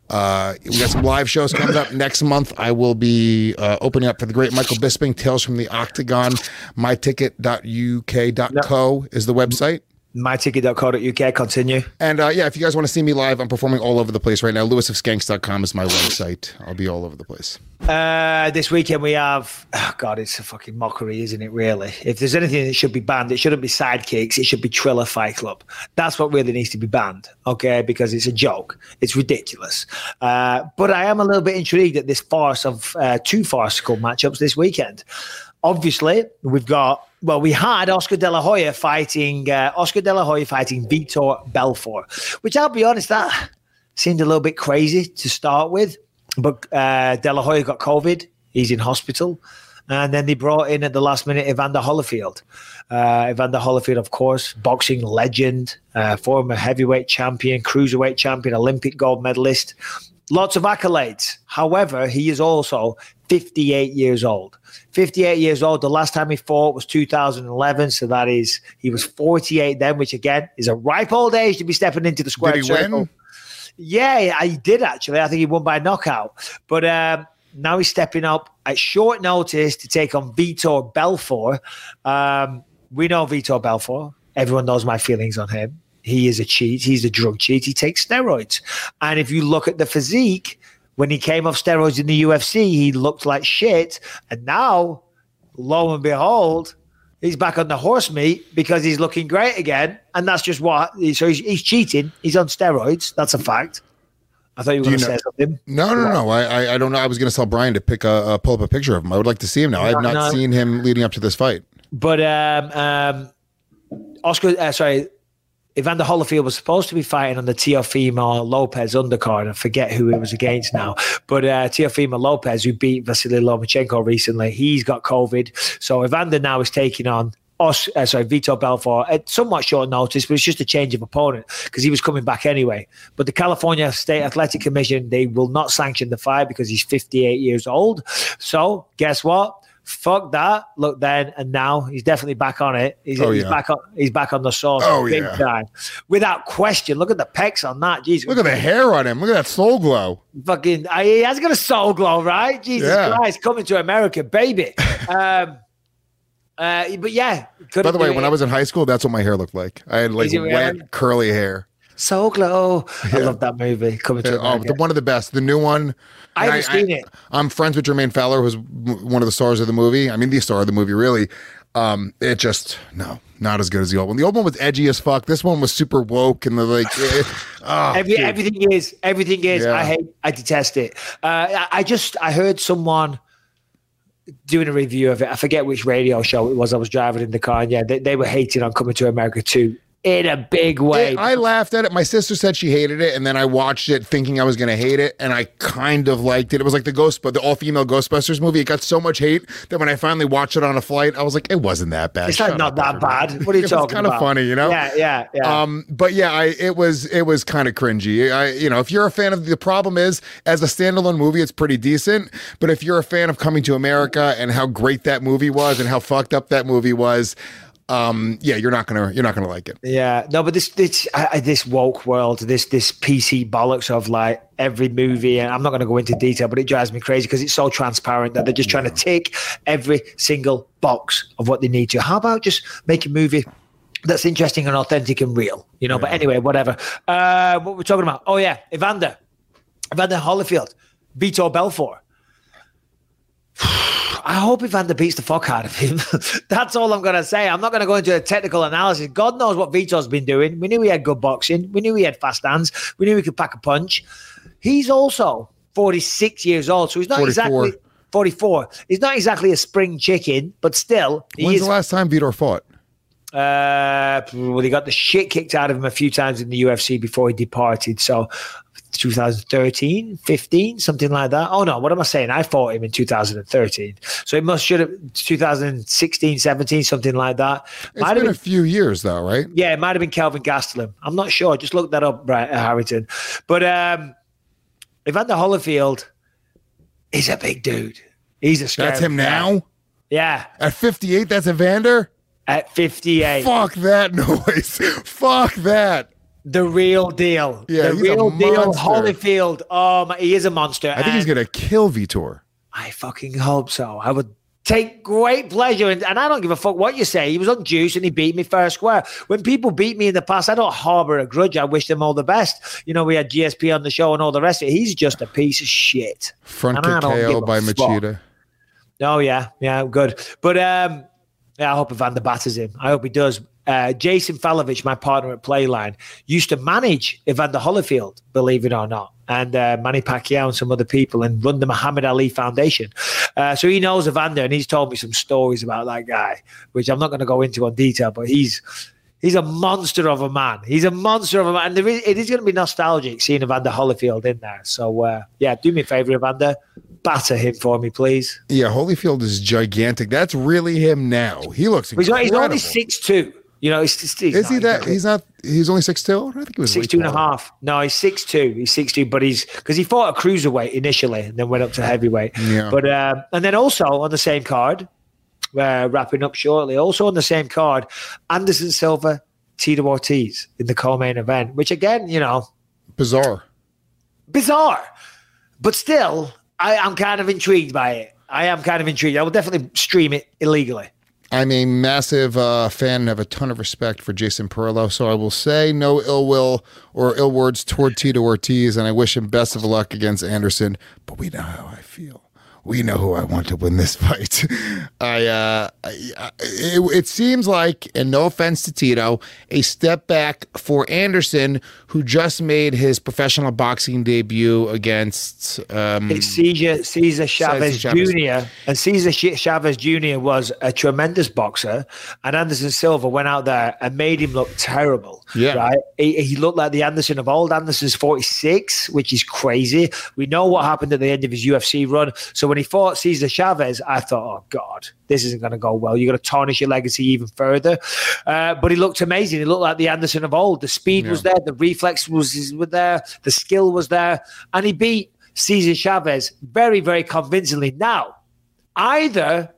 Uh, we got some live shows coming up next month. I will be uh, opening up for the great Michael Bisping. Tales from the Octagon. my ticket dot u k dot co is the website. my ticket dot co dot u k. Continue. And uh, yeah, if you guys want to see me live, I'm performing all over the place right now. lewis of skanks dot com is my website. I'll be all over the place. Uh, this weekend we have, oh God, it's a fucking mockery, isn't it, really? If there's anything that should be banned, it shouldn't be Sidekicks, it should be Triller Fight Club. That's what really needs to be banned, okay? Because it's a joke. It's ridiculous. Uh, but I am a little bit intrigued at this farce of uh, two farcical matchups this weekend. Obviously, we've got, well, we had Oscar De La Hoya fighting, uh, Oscar De La Hoya fighting Vitor Belfort, which I'll be honest, that seemed a little bit crazy to start with. But uh, De La Hoya got COVID. He's in hospital. And then they brought in at the last minute Evander Holyfield. Uh, Evander Holyfield, of course, boxing legend, uh, former heavyweight champion, cruiserweight champion, Olympic gold medalist. Lots of accolades. However, he is also fifty-eight years old. fifty-eight years old. The last time he fought was two thousand eleven. So that is, he was forty-eight then, which again is a ripe old age to be stepping into the square Did he circle. win? Yeah, I did actually. I think he won by knockout. But um, now he's stepping up at short notice to take on Vitor Belfort. Um, we know Vitor Belfort. Everyone knows my feelings on him. He is a cheat. He's a drug cheat. He takes steroids. And if you look at the physique, when he came off steroids in the U F C, he looked like shit. And now, lo and behold, he's back on the horse meat because he's looking great again. And that's just what. So he's, he's cheating. He's on steroids. That's a fact. I thought you were going to say something. No, no, no. I, I, I don't know. I was going to tell Brian to pick a, uh, pull up a picture of him. I would like to see him now. I have not no. seen him leading up to this fight. But um, um, Oscar, uh, sorry, Evander Holyfield was supposed to be fighting on the Teofimo Lopez undercard. I forget who he was against now. But uh, Teofimo Lopez, who beat Vasily Lomachenko recently, he's got COVID. So Evander now is taking on Os, uh, sorry, Vitor Belfort at somewhat short notice, but it's just a change of opponent because he was coming back anyway. But the California State Athletic Commission, they will not sanction the fight because he's fifty-eight years old. So guess what? Fuck that. Look then and now he's definitely back on it. He's, oh, he's yeah. back on he's back on the sauce oh, big yeah. time. Without question. Look at the pecs on that. Jesus. Look at the hair on him. Look at that soul glow. Fucking uh, he has got a soul glow, right? Jesus yeah. Christ, coming to America, baby. um uh, but yeah. By the way, when I was in high school, that's what my hair looked like. I had like wet, really? curly hair. Soul Glow. Yeah. I love that movie. Coming to yeah, America. Oh, the, one of the best. The new one. I haven't I, seen I, it. I'm friends with Jermaine Fowler, who's one of the stars of the movie. I mean, the star of the movie, really. Um, it just, no, not as good as the old one. The old one was edgy as fuck. This one was super woke and the like. It, oh, Every, everything is. Everything is. Yeah. I hate. I detest it. Uh, I, I just. I heard someone doing a review of it. I forget which radio show it was. I was driving in the car, and yeah, they, they were hating on Coming to America too. In a big way. It, I laughed at it. My sister said she hated it, and then I watched it thinking I was going to hate it, and I kind of liked it. It was like the Ghost, but the all-female Ghostbusters movie. It got so much hate that when I finally watched it on a flight, I was like, it wasn't that bad. It's like not that bad. What are you it talking was kind about? of funny, you know? Yeah, yeah, yeah. Um, but yeah, I it was it was kind of cringy. I, you know, if you're a fan of the problem is as a standalone movie, it's pretty decent. But if you're a fan of Coming to America and how great that movie was and how fucked up that movie was. Um, yeah, you're not gonna you're not gonna like it. Yeah, no, but this this I, this woke world, this this P C bollocks of like every movie, and I'm not going to go into detail, but it drives me crazy because it's so transparent that they're just trying to tick every single box of what they need to. How about just make a movie that's interesting and authentic and real, you know? Yeah. But anyway, whatever. Uh, what we're talking about? Oh yeah, Evander, Evander Holyfield, Vitor Belfort. I hope Evander beats the fuck out of him. That's all I'm going to say. I'm not going to go into a technical analysis. God knows what Vitor's been doing. We knew he had good boxing. We knew he had fast hands. We knew he could pack a punch. He's also forty-six years old, so he's not forty-four. exactly forty-four. He's not exactly a spring chicken, but still. He When's is, the last time Vitor fought? Uh, well, he got the shit kicked out of him a few times in the U F C before he departed. So twenty thirteen, fifteen, something like that. Oh no, what am I saying? I fought him in two thousand thirteen. So it must should have twenty sixteen, seventeen, something like that. It's might been, been a few years though, right? Yeah, it might have been Kelvin Gastelum. I'm not sure. Just look that up, right, Harrington. But um, Evander Holyfield is a big dude. He's a scary That's him guy. now? Yeah. At fifty-eight, that's Evander? At fifty-eight. Fuck that noise. Fuck that. The real deal. Yeah, the he's real a deal. monster. Holyfield. Oh, my, he is a monster. I think he's and gonna kill Vitor. I fucking hope so. I would take great pleasure in, and I don't give a fuck what you say. He was on juice and he beat me fair square. When people beat me in the past, I don't harbor a grudge. I wish them all the best. You know, we had G S P on the show and all the rest of it. He's just a piece of shit. Front And I kick don't K O give a by fuck. Machida. Oh, yeah. Yeah, good. But um, yeah, I hope Evander batters him. I hope he does. Uh, Jason Falovich, my partner at Playline, used to manage Evander Holyfield, believe it or not, and uh, Manny Pacquiao and some other people, and run the Muhammad Ali Foundation. Uh, so he knows Evander, and he's told me some stories about that guy, which I'm not going to go into on detail, but he's he's a monster of a man. He's a monster of a man. And there is, it is going to be nostalgic seeing Evander Holyfield in there. So, uh, yeah, do me a favor, Evander. Batter him for me, please. Yeah, Holyfield is gigantic. That's really him now. He looks He's, incredible. he's only six two. You know, he's, he's Is not, he that? He's, He's not. He's only six two. I think he was Six way two and a taller. half. No, he's six two. He's six two, but he's because he fought a cruiserweight initially and then went up to heavyweight. Yeah. But um, and then also on the same card, uh, wrapping up shortly. Also on the same card, Anderson Silva, Tito Ortiz in the co-main event. Which again, you know, Bizarre. bizarre, but still, I, I'm kind of intrigued by it. I am kind of intrigued. I will definitely stream it illegally. I'm a massive uh, fan and have a ton of respect for Jason Perillo, so I will say no ill will or ill words toward Tito Ortiz, and I wish him best of luck against Anderson. But we know how I feel. We know who I want to win this fight. I, uh, I, I it, it seems like, and no offense to Tito, a step back for Anderson, who just made his professional boxing debut against. Um, It's Cesar, Cesar Chavez, Chavez. Junior And Cesar Ch- Chavez Junior was a tremendous boxer. And Anderson Silva went out there and made him look terrible. Yeah. Right? He, he looked like the Anderson of old. Anderson's forty-six, which is crazy. We know what happened at the end of his U F C run. So when he fought Cesar Chavez, I thought, oh, God, this isn't going to go well. You're going to tarnish your legacy even further. Uh, but he looked amazing. He looked like the Anderson of old. The speed Yeah. was there. The reflex was, was there. The skill was there. And he beat Cesar Chavez very, very convincingly. Now, either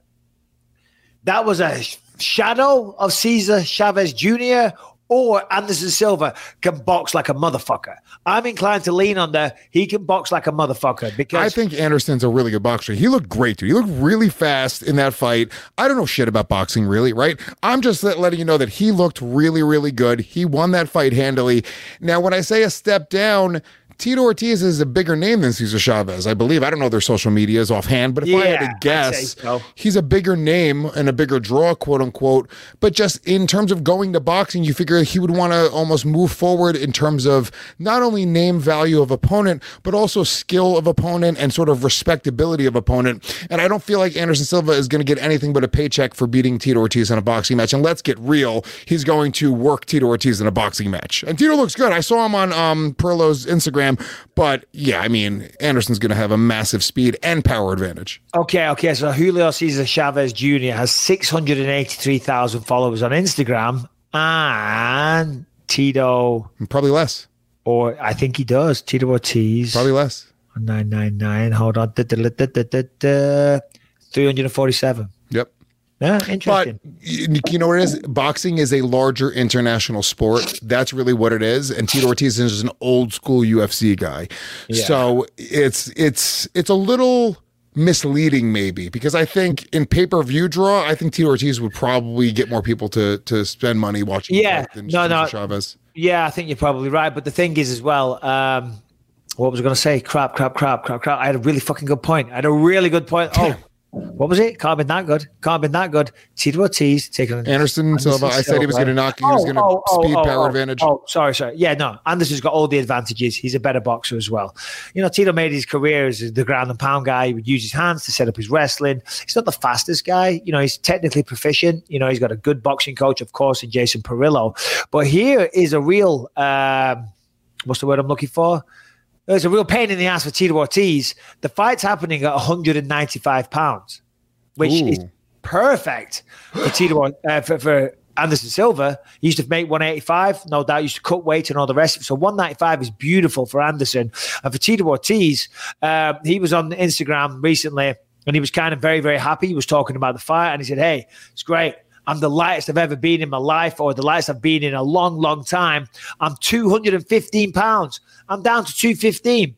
that was a shadow of Cesar Chavez Junior or Anderson Silva can box like a motherfucker. I'm inclined to lean on the he can box like a motherfucker because I think Anderson's a really good boxer. He looked great, dude. He looked really fast in that fight. I don't know shit about boxing, really, right? I'm just let- letting you know that he looked really, really good. He won that fight handily. Now, when I say a step down, Tito Ortiz is a bigger name than Cesar Chavez, I believe. I don't know their social medias offhand, but if I had Yeah, to I'd guess, say so. he's a bigger name and a bigger draw, quote unquote. But just in terms of going to boxing, you figure he would want to almost move forward in terms of not only name value of opponent, but also skill of opponent and sort of respectability of opponent. And I don't feel like Anderson Silva is going to get anything but a paycheck for beating Tito Ortiz in a boxing match. And let's get real, he's going to work Tito Ortiz in a boxing match. And Tito looks good. I saw him on um, Perillo's Instagram, but yeah, I mean, Anderson's going to have a massive speed and power advantage. Okay, okay. So Julio Cesar Chavez Junior has six hundred eighty-three thousand followers on Instagram, and Tito, Probably less. or I think he does, Tito Ortiz, Probably less. nine nine nine. Hold on, da, da, da, da, da, da, three hundred forty-seven. Yep. Yeah, But interesting. you you know what it is? Boxing is a larger international sport. That's really what it is. And Tito Ortiz is an old school U F C guy. Yeah. So it's it's it's a little misleading maybe because I think in pay-per-view draw, I think Tito Ortiz would probably get more people to to spend money watching the Yeah. fight than No, Cesar no. Chavez. Yeah, I think you're probably right. But the thing is as well, um, what was I going to say? Crap, crap, crap, crap, crap. I had a really fucking good point. I had a really good point. Oh, what was it? Can't have been that good. Can't have been that good. Tito Ortiz taking on Anderson Silva, I said he was going to knock, he was going to speed power oh, advantage. Oh, sorry, sorry. Yeah, no. Anderson's got all the advantages. He's a better boxer as well. You know, Tito made his career as the ground and pound guy. He would use his hands to set up his wrestling. He's not the fastest guy. You know, he's technically proficient. You know, he's got a good boxing coach, of course, in Jason Perillo. But here is a real, um, what's the word I'm looking for? There's a real pain in the ass for Tito Ortiz. The fight's happening at one hundred ninety-five pounds, which Ooh. is perfect for Tito uh, for, for Anderson Silva. He used to make one eighty-five, no doubt. He used to cut weight and all the rest of it. So one ninety-five is beautiful for Anderson. And for Tito Ortiz, uh, he was on Instagram recently, and he was kind of very, very happy. He was talking about the fight, and he said, "Hey, it's great. I'm the lightest I've ever been in my life, or the lightest I've been in a long, long time. I'm two hundred fifteen pounds. I'm down to two fifteen.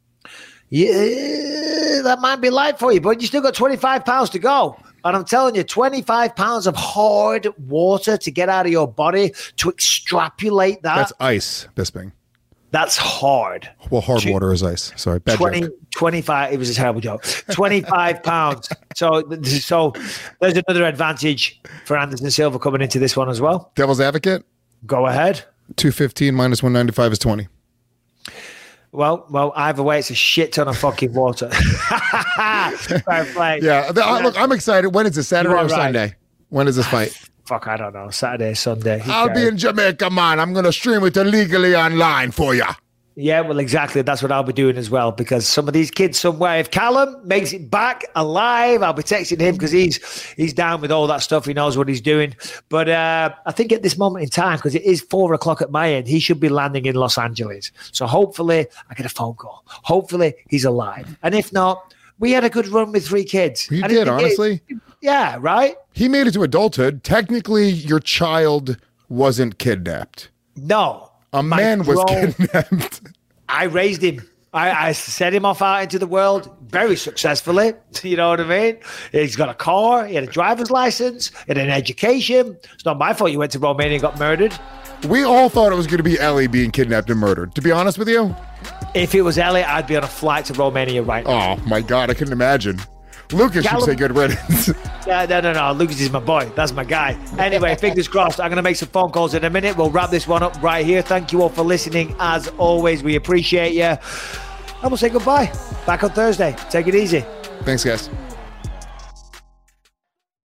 Yeah, that might be light for you, but you still got twenty-five pounds to go. And I'm telling you, twenty-five pounds of hard water to get out of your body to extrapolate that. That's ice, Bisping. That's hard. Well, hard Two, water is ice. Sorry, bad twenty, joke. twenty-five. It was a terrible joke. twenty-five pounds. So, so there's another advantage for Anderson Silva coming into this one as well. Devil's advocate? Go ahead. two fifteen minus one ninety-five is twenty. Well, well, either way, it's a shit ton of fucking water. Fair play. Yeah. The, uh, look, I'm excited. When is this, Saturday or right. Sunday? When is this fight? Fuck, I don't know. Saturday, Sunday. Who I'll cares? be in Jamaica, man. I'm going to stream it illegally online for you. Yeah, well, exactly. That's what I'll be doing as well, because some of these kids somewhere, if Callum makes it back alive, I'll be texting him because he's he's down with all that stuff. He knows what he's doing. But uh, I think at this moment in time, because it is four o'clock at my end, he should be landing in Los Angeles. So hopefully I get a phone call. Hopefully he's alive. And if not, we had a good run with three kids. You And did, it- honestly. it- yeah, right? He made it to adulthood. Technically, your child wasn't kidnapped. No. A My man was grown- kidnapped. I raised him. I, I set him off out into the world very successfully. You know what I mean? He's got a car. He had a driver's license. He had an education. It's not my fault you went to Romania and got murdered. We all thought it was going to be Ellie being kidnapped and murdered. To be honest with you, If it was Ellie, I'd be on a flight to Romania right now. oh my God, I couldn't imagine. Lucas Callum- should say good riddance. No, no, no, no. Lucas is my boy. That's my guy. Anyway, fingers crossed. I'm going to make some phone calls in a minute. We'll wrap this one up right here. Thank you all for listening. As always, we appreciate you. And we'll say goodbye. Back on Thursday. Take it easy. Thanks, guys.